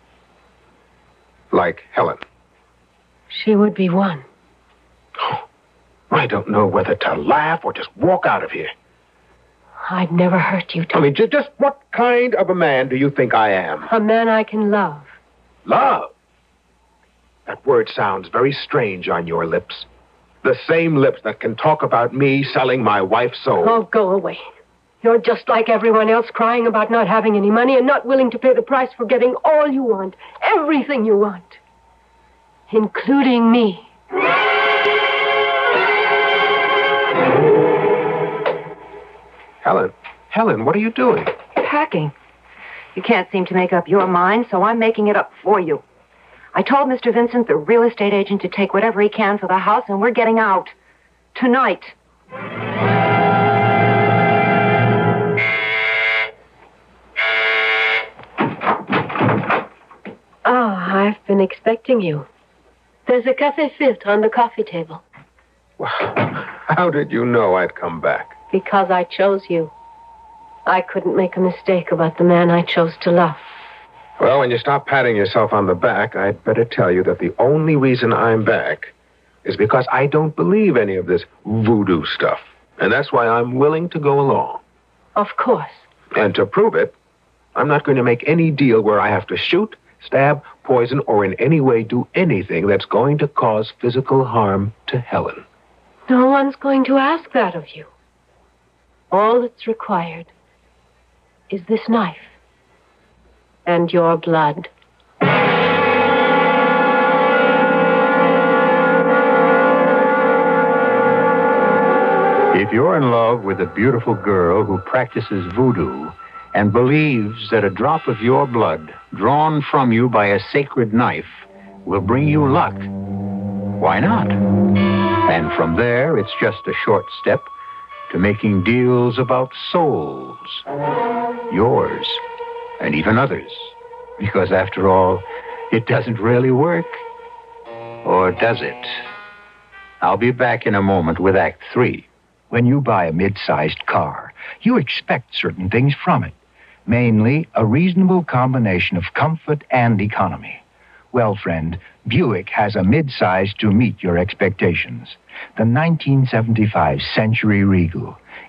Like Helen. She would be one. Oh, I don't know whether to laugh or just walk out of here. I'd never hurt you, Tom. I mean, just, just what kind of a man do you think I am? A man I can love. Love? That word sounds very strange on your lips. The same lips that can talk about me selling my wife's soul. Oh, go away. You're just like everyone else, crying about not having any money and not willing to pay the price for getting all you want, everything you want, including me. Helen, Helen, what are you doing? Packing. You can't seem to make up your mind, so I'm making it up for you. I told Mister Vincent, the real estate agent, to take whatever he can for the house, and we're getting out. Tonight. Oh, I've been expecting you. There's a café filtre on the coffee table. How did you know I'd come back? Because I chose you. I couldn't make a mistake about the man I chose to love. Well, when you stop patting yourself on the back, I'd better tell you that the only reason I'm back is because I don't believe any of this voodoo stuff. And that's why I'm willing to go along. Of course. And to prove it, I'm not going to make any deal where I have to shoot, stab, poison, or in any way do anything that's going to cause physical harm to Helen. No one's going to ask that of you. All that's required is this knife and your blood. If you're in love with a beautiful girl who practices voodoo and believes that a drop of your blood, drawn from you by a sacred knife, will bring you luck, why not? And from there, it's just a short step to making deals about souls. Yours, and even others. Because after all, it doesn't really work. Or does it? I'll be back in a moment with Act Three. When you buy a mid-sized car, you expect certain things from it. Mainly, a reasonable combination of comfort and economy. Well, friend, Buick has a mid-size to meet your expectations. The nineteen seventy-five Century Regal.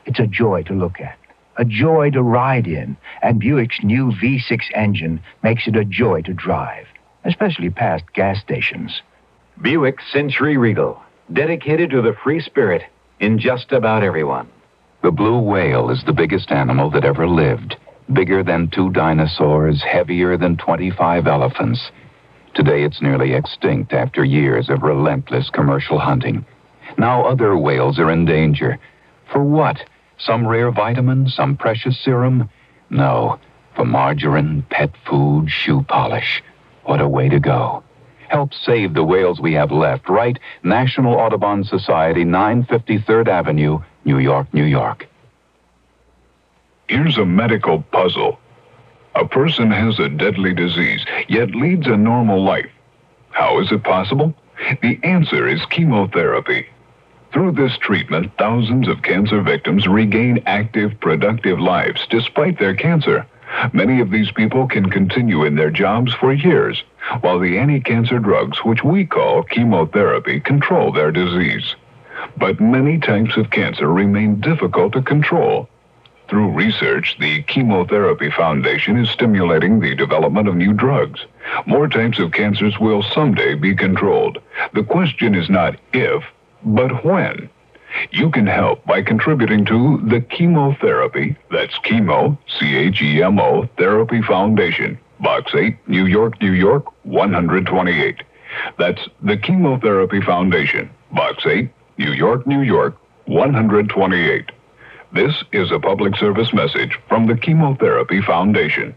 It's a joy to look at, a joy to ride in, and Buick's new V six engine makes it a joy to drive, especially past gas stations. Buick Century Regal, dedicated to the free spirit in just about everyone. The blue whale is the biggest animal that ever lived. Bigger than two dinosaurs, heavier than twenty-five elephants. Today it's nearly extinct after years of relentless commercial hunting. Now other whales are in danger. For what? Some rare vitamin? Some precious serum? No. For margarine, pet food, shoe polish. What a way to go. Help save the whales we have left. Write National Audubon Society, nine fifty-third Avenue, New York, New York. Here's a medical puzzle. A person has a deadly disease, yet leads a normal life. How is it possible? The answer is chemotherapy. Through this treatment, thousands of cancer victims regain active, productive lives despite their cancer. Many of these people can continue in their jobs for years, while the anti-cancer drugs, which we call chemotherapy, control their disease. But many types of cancer remain difficult to control. Through research, the Chemotherapy Foundation is stimulating the development of new drugs. More types of cancers will someday be controlled. The question is not if, but when. You can help by contributing to the Chemotherapy, that's chemo, C H E M O, Therapy Foundation, Box eight, New York, New York, one twenty-eight. That's the Chemotherapy Foundation, Box eight, New York, New York, one twenty-eight. This is a public service message from the Chemotherapy Foundation.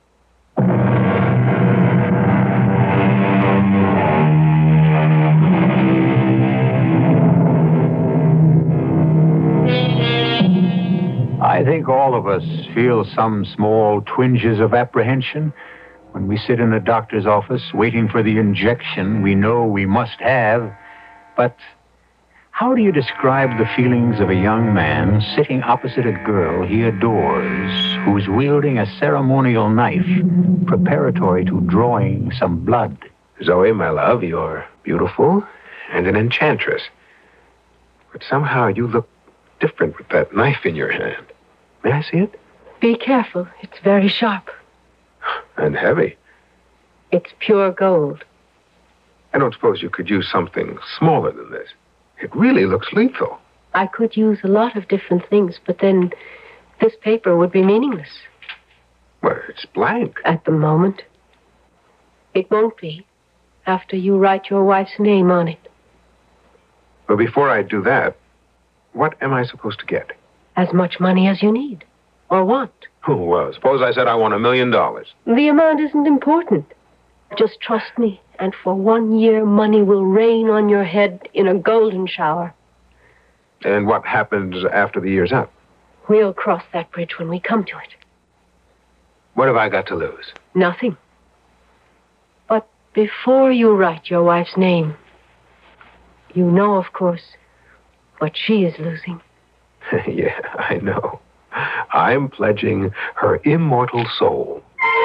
I think all of us feel some small twinges of apprehension when we sit in a doctor's office waiting for the injection we know we must have. But how do you describe the feelings of a young man sitting opposite a girl he adores, who's wielding a ceremonial knife preparatory to drawing some blood? Zoe, my love, you're beautiful and an enchantress. But somehow you look different with that knife in your hand. May I see it? Be careful. It's very sharp. And heavy. It's pure gold. I don't suppose you could use something smaller than this. It really looks lethal. I could use a lot of different things, but then this paper would be meaningless. Well, it's blank. At the moment. It won't be after you write your wife's name on it. Well, before I do that, what am I supposed to get? As much money as you need or want. Oh, well, suppose I said I want a million dollars. The amount isn't important. Just trust me, and for one year, money will rain on your head in a golden shower. And what happens after the year's up? We'll cross that bridge when we come to it. What have I got to lose? Nothing. But before you write your wife's name, you know, of course, what she is losing. Yeah, I know. I'm pledging her immortal soul.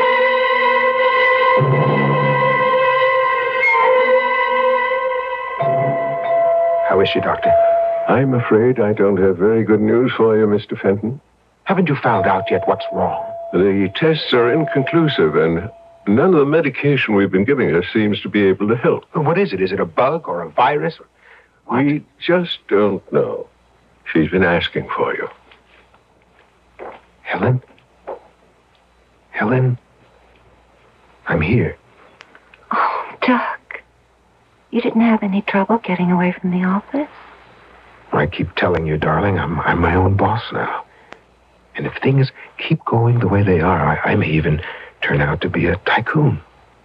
How is she, Doctor? I'm afraid I don't have very good news for you, Mister Fenton. Haven't you found out yet what's wrong? The tests are inconclusive, and none of the medication we've been giving her seems to be able to help. What is it? Is it a bug or a virus? What? We just don't know. She's been asking for you. Helen? Helen? I'm here. Oh, Doug. You didn't have any trouble getting away from the office? I keep telling you, darling, I'm, I'm my own boss now. And if things keep going the way they are, I, I may even turn out to be a tycoon.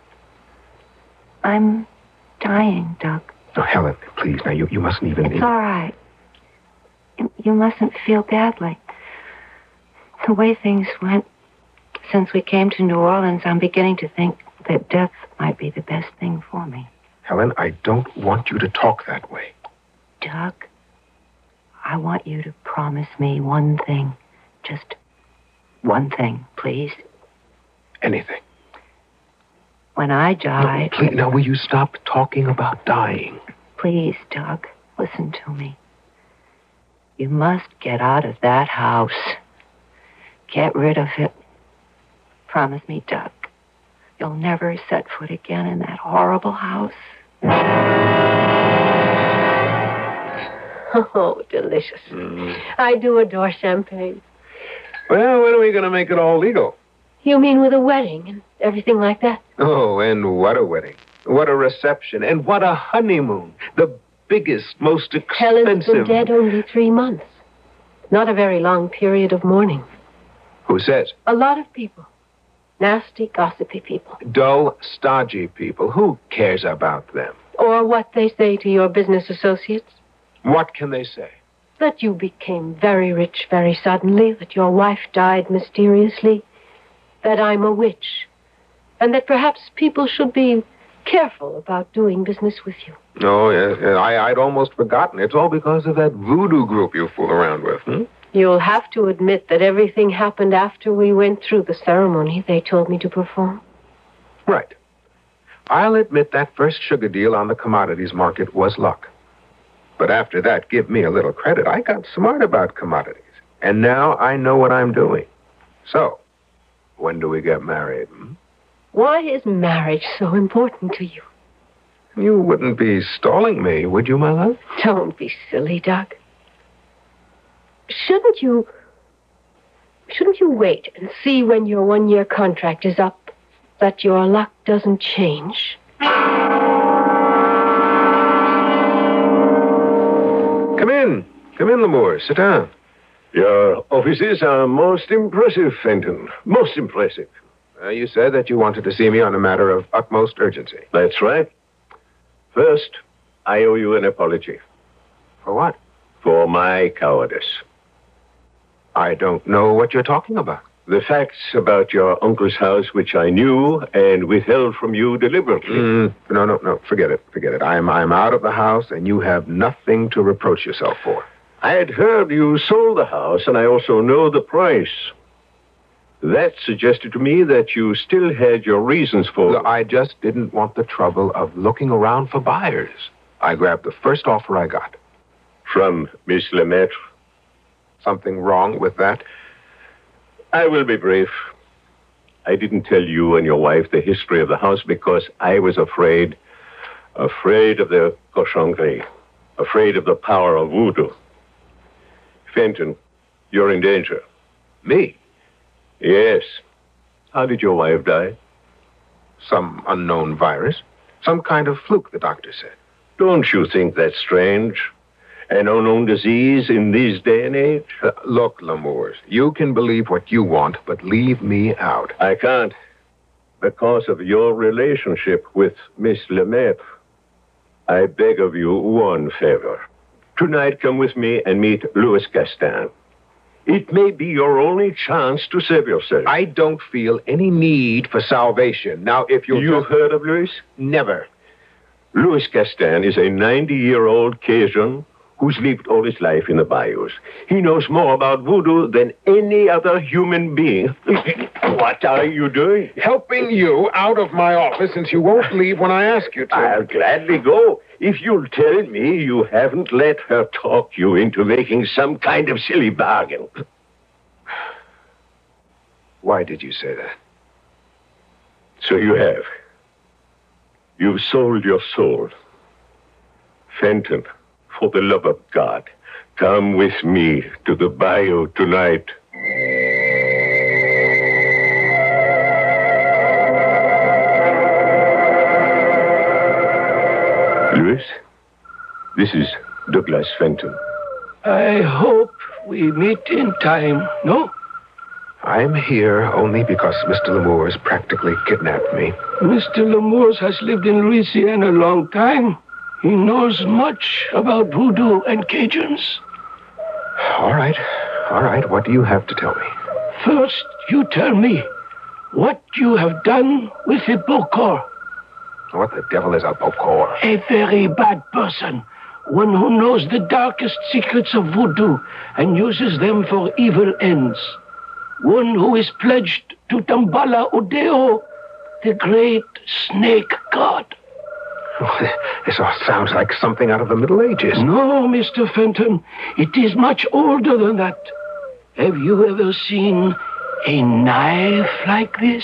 I'm dying, Doug. Oh, Helen, please, now, you, you mustn't even... It's all right. You, you mustn't feel badly. The way things went since we came to New Orleans, I'm beginning to think that death might be the best thing for me. Helen, I don't want you to talk that way. Doug, I want you to promise me one thing. Just one thing, please. Anything. When I die... No, please, now, will you stop talking about dying? Please, Doug, listen to me. You must get out of that house. Get rid of it. Promise me, Doug. You'll never set foot again in that horrible house. Oh, delicious. Mm. I do adore champagne. Well, when are we going to make it all legal? You mean with a wedding and everything like that? Oh, and what a wedding. What a reception. And what a honeymoon. The biggest, most expensive... Helen's been dead only three months. Not a very long period of mourning. Who says? A lot of people. Nasty, gossipy people. Dull, stodgy people. Who cares about them? Or what they say to your business associates. What can they say? That you became very rich very suddenly, that your wife died mysteriously, that I'm a witch, and that perhaps people should be careful about doing business with you. Oh, yes. yes. I, I'd almost forgotten. It's all because of that voodoo group you fool around with, hmm? You'll have to admit that everything happened after we went through the ceremony they told me to perform. Right. I'll admit that first sugar deal on the commodities market was luck. But after that, give me a little credit. I got smart about commodities. And now I know what I'm doing. So, when do we get married? Hmm? Why is marriage so important to you? You wouldn't be stalling me, would you, my love? Don't be silly, Doug. Shouldn't you... Shouldn't you wait and see when your one-year contract is up that your luck doesn't change? Come in. Come in, Lamore. Sit down. Your offices are most impressive, Fenton. Most impressive. Uh, you said that you wanted to see me on a matter of utmost urgency. That's right. First, I owe you an apology. For what? For my cowardice. I don't know what you're talking about. The facts about your uncle's house, which I knew and withheld from you deliberately. Mm, no, no, no. Forget it. Forget it. I'm, I'm out of the house, and you have nothing to reproach yourself for. I had heard you sold the house, and I also know the price. That suggested to me that you still had your reasons for... Look, I just didn't want the trouble of looking around for buyers. I grabbed the first offer I got. From Miss Lemaitre? Something wrong with that? I will be brief. I didn't tell you and your wife the history of the house because I was afraid, afraid of the cochonnerie, afraid of the power of voodoo. Fenton, you're in danger. Me? Yes. How did your wife die? Some unknown virus. Some kind of fluke, the doctor said. Don't you think that's strange? An unknown disease in this day and age? Uh, look, Lamores, you can believe what you want, but leave me out. I can't. Because of your relationship with Miss Lemaitre. I beg of you one favor. Tonight, come with me and meet Louis Gaston. It may be your only chance to save yourself. I don't feel any need for salvation. Now, if you'll... You've just... heard of Louis? Never. Louis Gaston is a ninety-year-old Cajun who's lived all his life in the bayous. He knows more about voodoo than any other human being. What are you doing? Helping you out of my office since you won't leave when I ask you to. I'll gladly go if you'll tell me you haven't let her talk you into making some kind of silly bargain. Why did you say that? So you have. You've sold your soul. Fenton, for the love of God, come with me to the bayou tonight. Louis, this is Douglas Fenton. I hope we meet in time, no? I'm here only because Mister Lamores practically kidnapped me. Mister Lamores has lived in Louisiana a long time. He knows much about voodoo and Cajuns. All right, all right. What do you have to tell me? First, you tell me what you have done with the Bokor. What the devil is a Bokor? A very bad person. One who knows the darkest secrets of voodoo and uses them for evil ends. One who is pledged to Damballa Udeo, the great snake god. This all sounds like something out of the Middle Ages. No, Mister Fenton. It is much older than that. Have you ever seen a knife like this?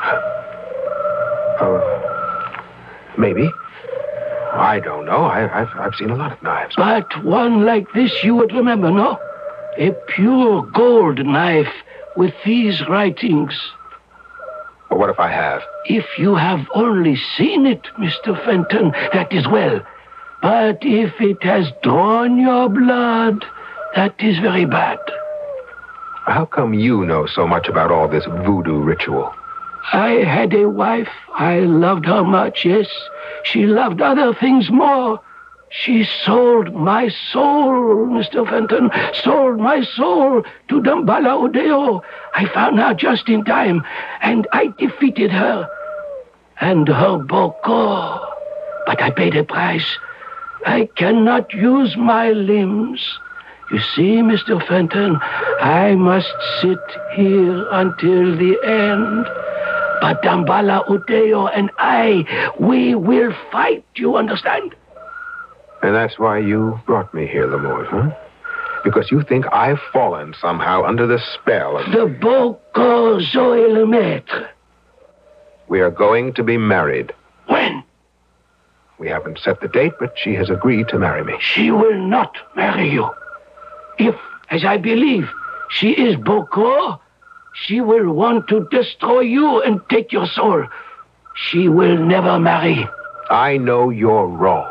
Uh, maybe. I don't know. I, I've, I've seen a lot of knives. But one like this you would remember, no? A pure gold knife with these writings. Well, what if I have? If you have only seen it, Mister Fenton, that is well. But if it has drawn your blood, that is very bad. How come you know so much about all this voodoo ritual? I had a wife. I loved her much, yes. She loved other things more. She sold my soul, Mister Fenton, sold my soul to Dambala Udeo. I found her just in time, and I defeated her. And her Boko. But I paid a price. I cannot use my limbs. You see, Mister Fenton, I must sit here until the end. But Dambala Udeo and I, we will fight, you understand? And that's why you brought me here, Lamors, huh? Because you think I've fallen somehow under the spell of... The Boko Zoe le Maître. We are going to be married. When? We haven't set the date, but she has agreed to marry me. She will not marry you. If, as I believe, she is Boko, she will want to destroy you and take your soul. She will never marry. I know you're wrong.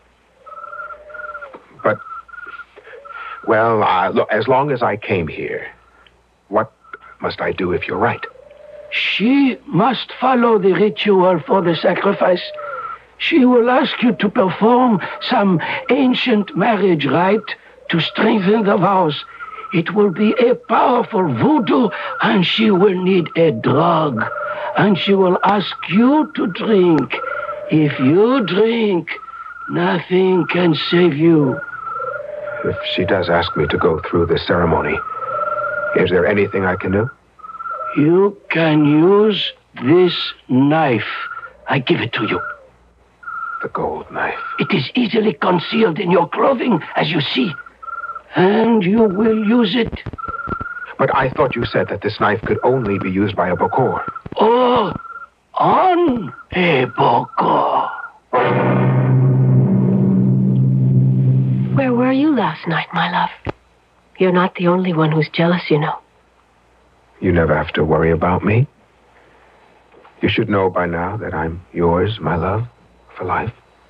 But, well, uh, look, as long as I came here, what must I do if you're right? She must follow the ritual for the sacrifice. She will ask you to perform some ancient marriage rite to strengthen the vows. It will be a powerful voodoo, and she will need a drug. And she will ask you to drink. If you drink, nothing can save you. If she does ask me to go through the ceremony, is there anything I can do? You can use this knife. I give it to you. The gold knife. It is easily concealed in your clothing, as you see. And you will use it. But I thought you said that this knife could only be used by a Bokor. Oh, on a Bokor. Where were you last night, my love? You're not the only one who's jealous, you know. You never have to worry about me. You should know by now that I'm yours, my love, for life.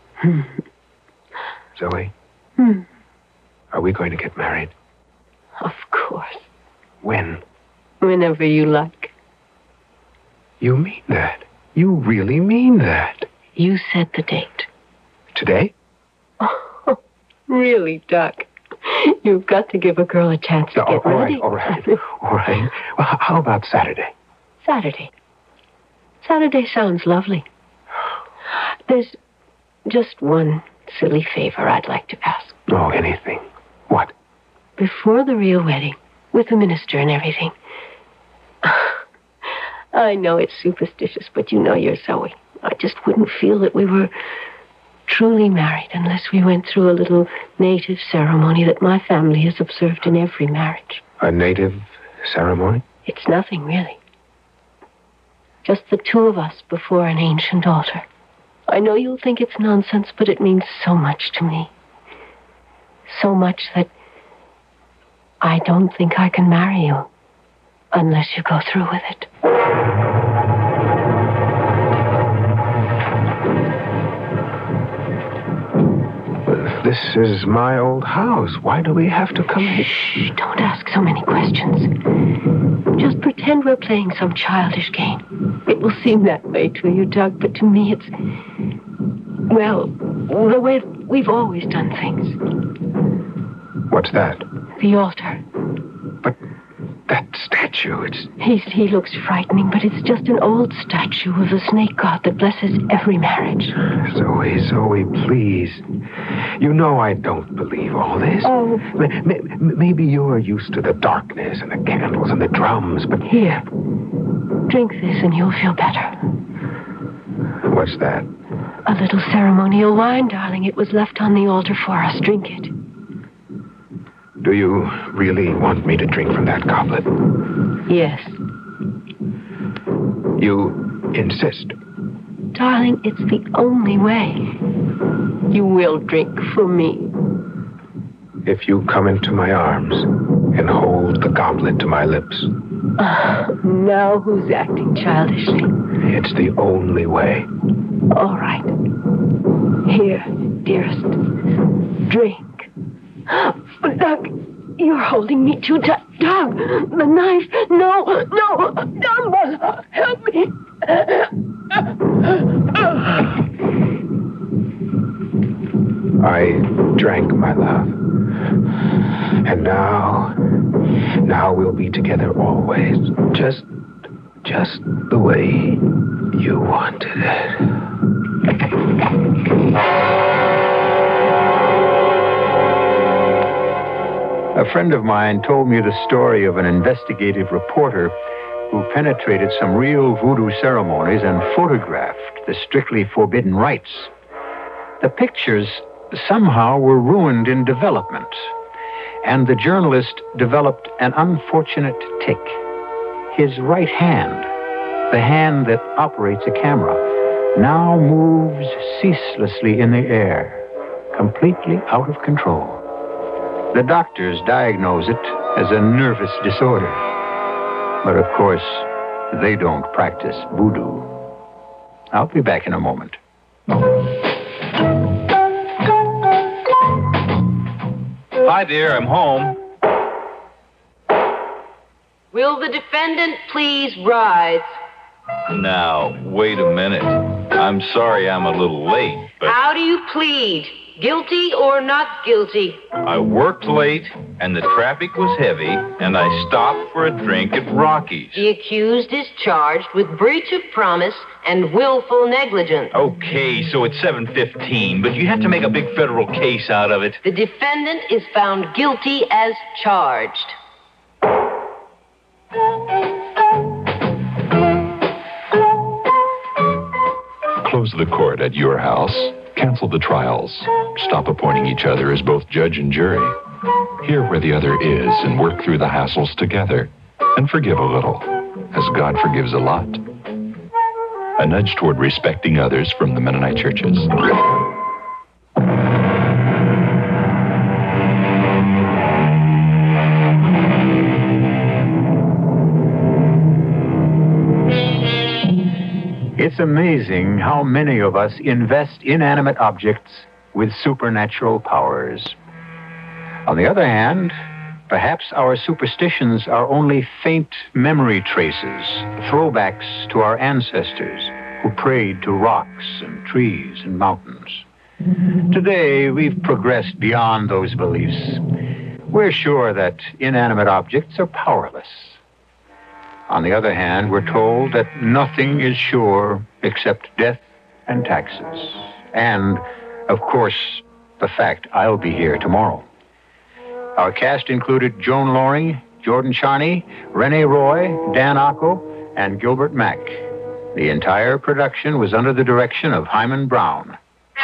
Zoe, Hmm. are we going to get married? Of course. When? Whenever you like. You mean that? You really mean that? You set the date. Today? Oh, really, Doc? You've got to give a girl a chance to No, get all ready. right, all right, all right. Well, h- how about Saturday? Saturday. Saturday sounds lovely. There's just one silly favor I'd like to ask. Oh, anything. What? Before the real wedding, with the minister and everything. I know it's superstitious, but you know you're Zoe. I just wouldn't feel that we were truly married unless we went through a little native ceremony that my family has observed in every marriage. A native ceremony? It's nothing, really. Just the two of us before an ancient altar. I know you'll think it's nonsense, but it means so much to me. So much that I don't think I can marry you unless you go through with it. This is my old house. Why do we have to come here? Shh, don't ask so many questions. Just pretend we're playing some childish game. It will seem that way to you, Doug, but to me it's, well, the way we've always done things. What's that? The altar. But that statue, it's... He's, he looks frightening, but it's just an old statue of the snake god that blesses every marriage. Zoe, Zoe, please. You know I don't believe all this. Oh. M- m- maybe you're used to the darkness and the candles and the drums, but... Here, drink this and you'll feel better. What's that? A little ceremonial wine, darling. It was left on the altar for us. Drink it. Do you really want me to drink from that goblet? Yes. You insist? Darling, it's the only way. You will drink for me. If you come into my arms and hold the goblet to my lips. Uh, now who's acting childishly? It's the only way. All right. Here, dearest. Drink. But Doug, you're holding me too tight. Doug, the knife. No, no. Dumbledore, help me. I drank, my love. And now, now we'll be together always. Just, just the way you wanted it. A friend of mine told me the story of an investigative reporter who penetrated some real voodoo ceremonies and photographed the strictly forbidden rites. The pictures somehow were ruined in development, and the journalist developed an unfortunate tic. His right hand, the hand that operates a camera, now moves ceaselessly in the air, completely out of control. The doctors diagnose it as a nervous disorder. But of course, they don't practice voodoo. I'll be back in a moment. Hi, dear, I'm home. Will the defendant please rise? Now, wait a minute. I'm sorry I'm a little late, but How do you plead? Guilty or not guilty? I worked late, and the traffic was heavy, and I stopped for a drink at Rocky's. The accused is charged with breach of promise and willful negligence. Okay, so it's seven fifteen, but you have to make a big federal case out of it. The defendant is found guilty as charged. Close the court at your house. Cancel the trials. Stop appointing each other as both judge and jury. Hear where the other is and work through the hassles together. And forgive a little, as God forgives a lot. A nudge toward respecting others from the Mennonite churches. It's amazing how many of us invest inanimate objects with supernatural powers. On the other hand, perhaps our superstitions are only faint memory traces, throwbacks to our ancestors who prayed to rocks and trees and mountains. Today, we've progressed beyond those beliefs. We're sure that inanimate objects are powerless. On the other hand, we're told that nothing is sure except death and taxes. And, of course, the fact I'll be here tomorrow. Our cast included Joan Loring, Jordan Charney, Renee Roy, Dan Acco, and Gilbert Mack. The entire production was under the direction of Hyman Brown.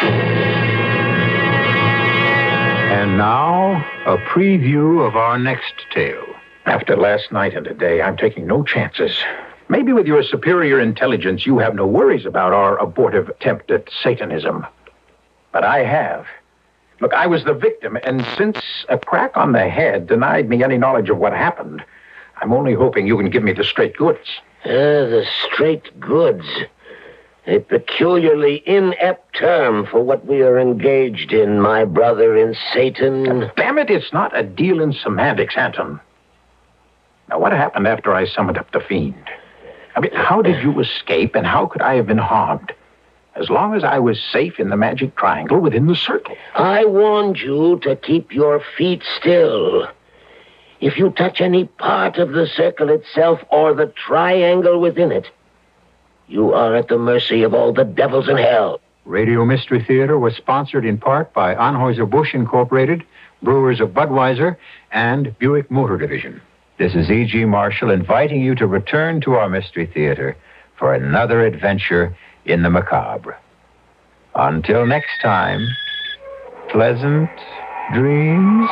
And now, a preview of our next tale. After last night and today, I'm taking no chances. Maybe with your superior intelligence, you have no worries about our abortive attempt at Satanism. But I have. Look, I was the victim, and since a crack on the head denied me any knowledge of what happened, I'm only hoping you can give me the straight goods. Uh, the straight goods. A peculiarly inept term for what we are engaged in, my brother in Satan. Damn it, it's not a deal in semantics, Anton. Now, what happened after I summoned up the fiend? I mean, how did you escape, and how could I have been harmed? As long as I was safe in the magic triangle within the circle. I warned you to keep your feet still. If you touch any part of the circle itself or the triangle within it, you are at the mercy of all the devils in hell. Radio Mystery Theater was sponsored in part by Anheuser-Busch Incorporated, Brewers of Budweiser, and Buick Motor Division. This is E G. Marshall inviting you to return to our Mystery Theater for another adventure in the macabre. Until next time, pleasant dreams.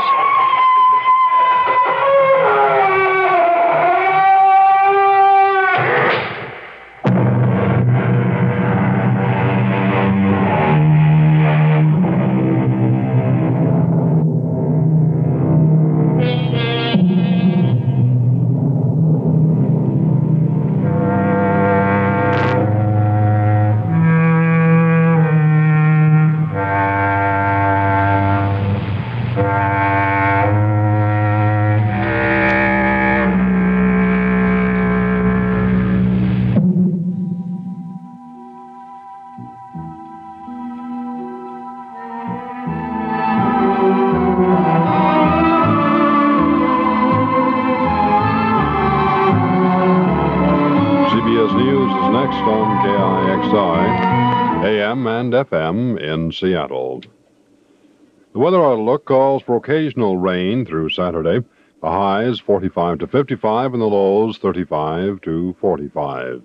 F M in Seattle. The weather outlook calls for occasional rain through Saturday. The highs forty-five to fifty-five and the lows thirty-five to forty-five.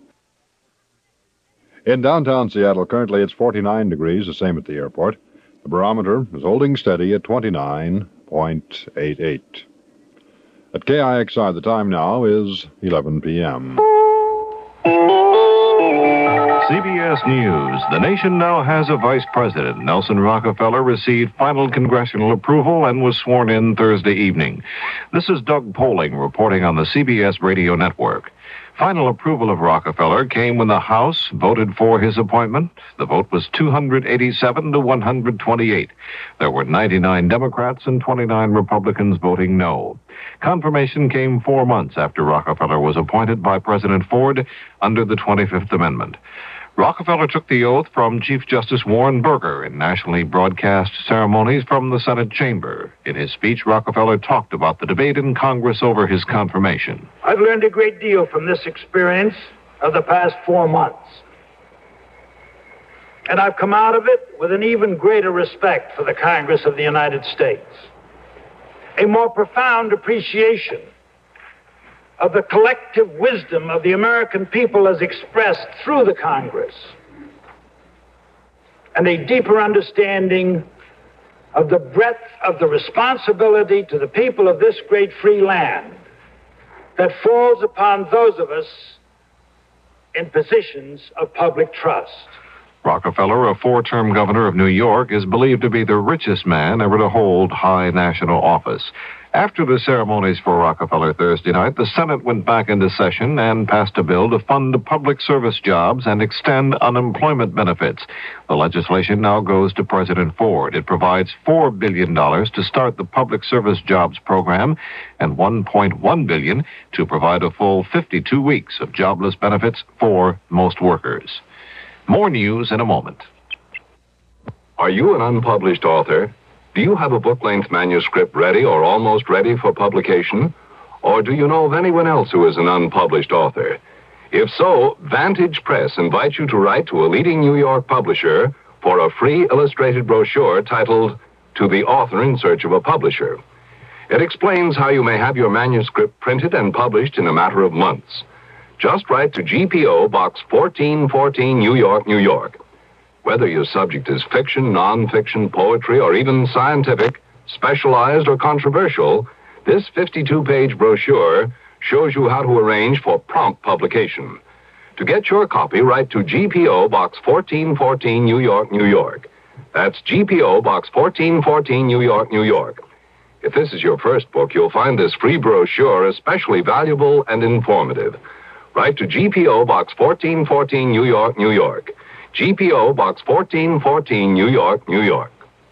In downtown Seattle, currently it's forty-nine degrees, the same at the airport. The barometer is holding steady at twenty-nine point eight eight. At K I X I, the time now is eleven p.m. C B S News. The nation now has a vice president. Nelson Rockefeller received final congressional approval and was sworn in Thursday evening. This is Doug Poling reporting on the C B S Radio Network. Final approval of Rockefeller came when the House voted for his appointment. The vote was two hundred eighty-seven to one hundred twenty-eight. There were ninety-nine Democrats and twenty-nine Republicans voting no. Confirmation came four months after Rockefeller was appointed by President Ford under the twenty-fifth Amendment. Rockefeller took the oath from Chief Justice Warren Burger in nationally broadcast ceremonies from the Senate chamber. In his speech, Rockefeller talked about the debate in Congress over his confirmation. I've learned a great deal from this experience of the past four months. And I've come out of it with an even greater respect for the Congress of the United States, a more profound appreciation of the collective wisdom of the American people as expressed through the Congress, and a deeper understanding of the breadth of the responsibility to the people of this great free land that falls upon those of us in positions of public trust. Rockefeller, a four-term governor of New York, is believed to be the richest man ever to hold high national office. After the ceremonies for Rockefeller Thursday night, the Senate went back into session and passed a bill to fund public service jobs and extend unemployment benefits. The legislation now goes to President Ford. It provides four billion dollars to start the public service jobs program and one point one billion dollars to provide a full fifty-two weeks of jobless benefits for most workers. More news in a moment. Are you an unpublished author? Do you have a book-length manuscript ready or almost ready for publication? Or do you know of anyone else who is an unpublished author? If so, Vantage Press invites you to write to a leading New York publisher for a free illustrated brochure titled To the Author in Search of a Publisher. It explains how you may have your manuscript printed and published in a matter of months. Just write to G P O Box fourteen fourteen, New York, New York. Whether your subject is fiction, nonfiction, poetry, or even scientific, specialized, or controversial, this fifty-two page brochure shows you how to arrange for prompt publication. To get your copy, write to G P O Box fourteen fourteen, New York, New York. That's G P O Box fourteen fourteen, New York, New York. If this is your first book, you'll find this free brochure especially valuable and informative. Write to G P O Box fourteen fourteen, New York, New York. G P O Box fourteen fourteen, New York, New York.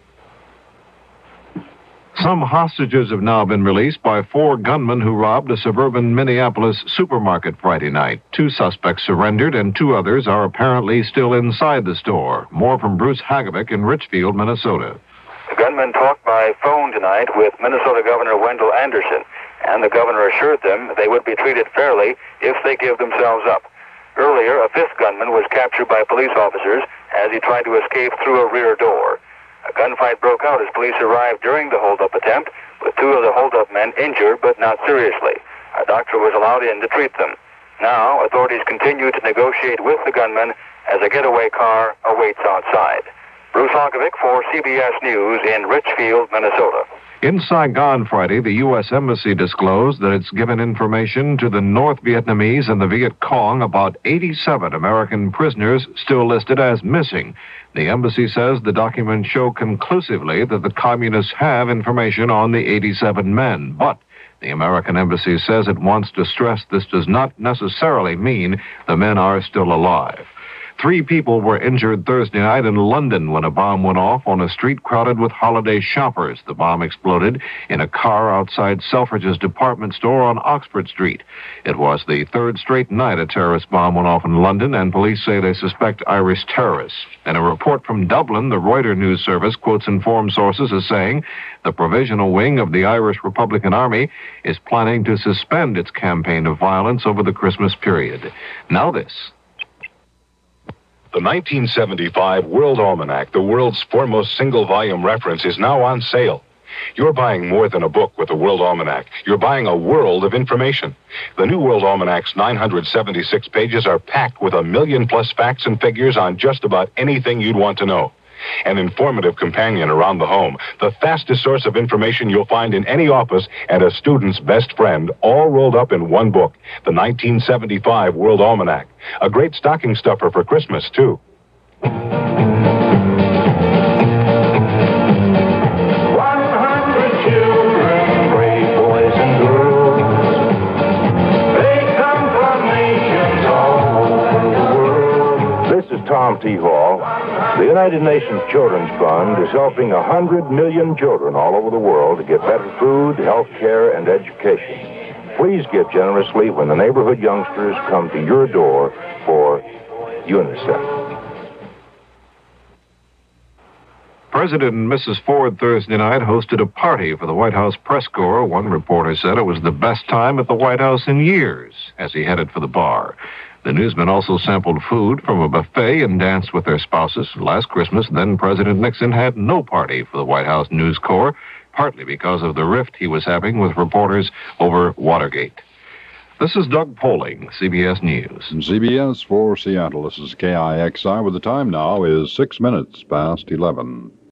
Some hostages have now been released by four gunmen who robbed a suburban Minneapolis supermarket Friday night. Two suspects surrendered, and two others are apparently still inside the store. More from Bruce Hagovic in Richfield, Minnesota. The gunmen talked by phone tonight with Minnesota Governor Wendell Anderson, and the governor assured them they would be treated fairly if they give themselves up. Earlier, a fifth gunman was captured by police officers as he tried to escape through a rear door. A gunfight broke out as police arrived during the holdup attempt, with two of the holdup men injured but not seriously. A doctor was allowed in to treat them. Now, authorities continue to negotiate with the gunmen as a getaway car awaits outside. Bruce Honkovic for C B S News in Richfield, Minnesota. In Saigon Friday, the U S Embassy disclosed that it's given information to the North Vietnamese and the Viet Cong about eighty-seven American prisoners still listed as missing. The embassy says the documents show conclusively that the communists have information on the eighty-seven men, but the American embassy says it wants to stress this does not necessarily mean the men are still alive. Three people were injured Thursday night in London when a bomb went off on a street crowded with holiday shoppers. The bomb exploded in a car outside Selfridge's department store on Oxford Street. It was the third straight night a terrorist bomb went off in London, and police say they suspect Irish terrorists. In a report from Dublin, the Reuters news service quotes informed sources as saying the provisional wing of the Irish Republican Army is planning to suspend its campaign of violence over the Christmas period. Now this. The nineteen seventy-five World Almanac, the world's foremost single-volume reference, is now on sale. You're buying more than a book with the World Almanac. You're buying a world of information. The new World Almanac's nine hundred seventy-six pages are packed with a million-plus facts and figures on just about anything you'd want to know. An informative companion around the home, the fastest source of information you'll find in any office, and a student's best friend, all rolled up in one book, the nineteen seventy-five World Almanac. A great stocking stuffer for Christmas, too. Tom T. Hall. The United Nations Children's Fund is helping one hundred million children all over the world to get better food, health care, and education. Please give generously when the neighborhood youngsters come to your door for UNICEF. President and Missus Ford Thursday night hosted a party for the White House press corps. One reporter said it was the best time at the White House in years as he headed for the bar. The newsmen also sampled food from a buffet and danced with their spouses. Last Christmas, then President Nixon had no party for the White House News Corps, partly because of the rift he was having with reporters over Watergate. This is Doug Poling, C B S News. From C B S for Seattle, this is K I X I, where the time now is six minutes past eleven.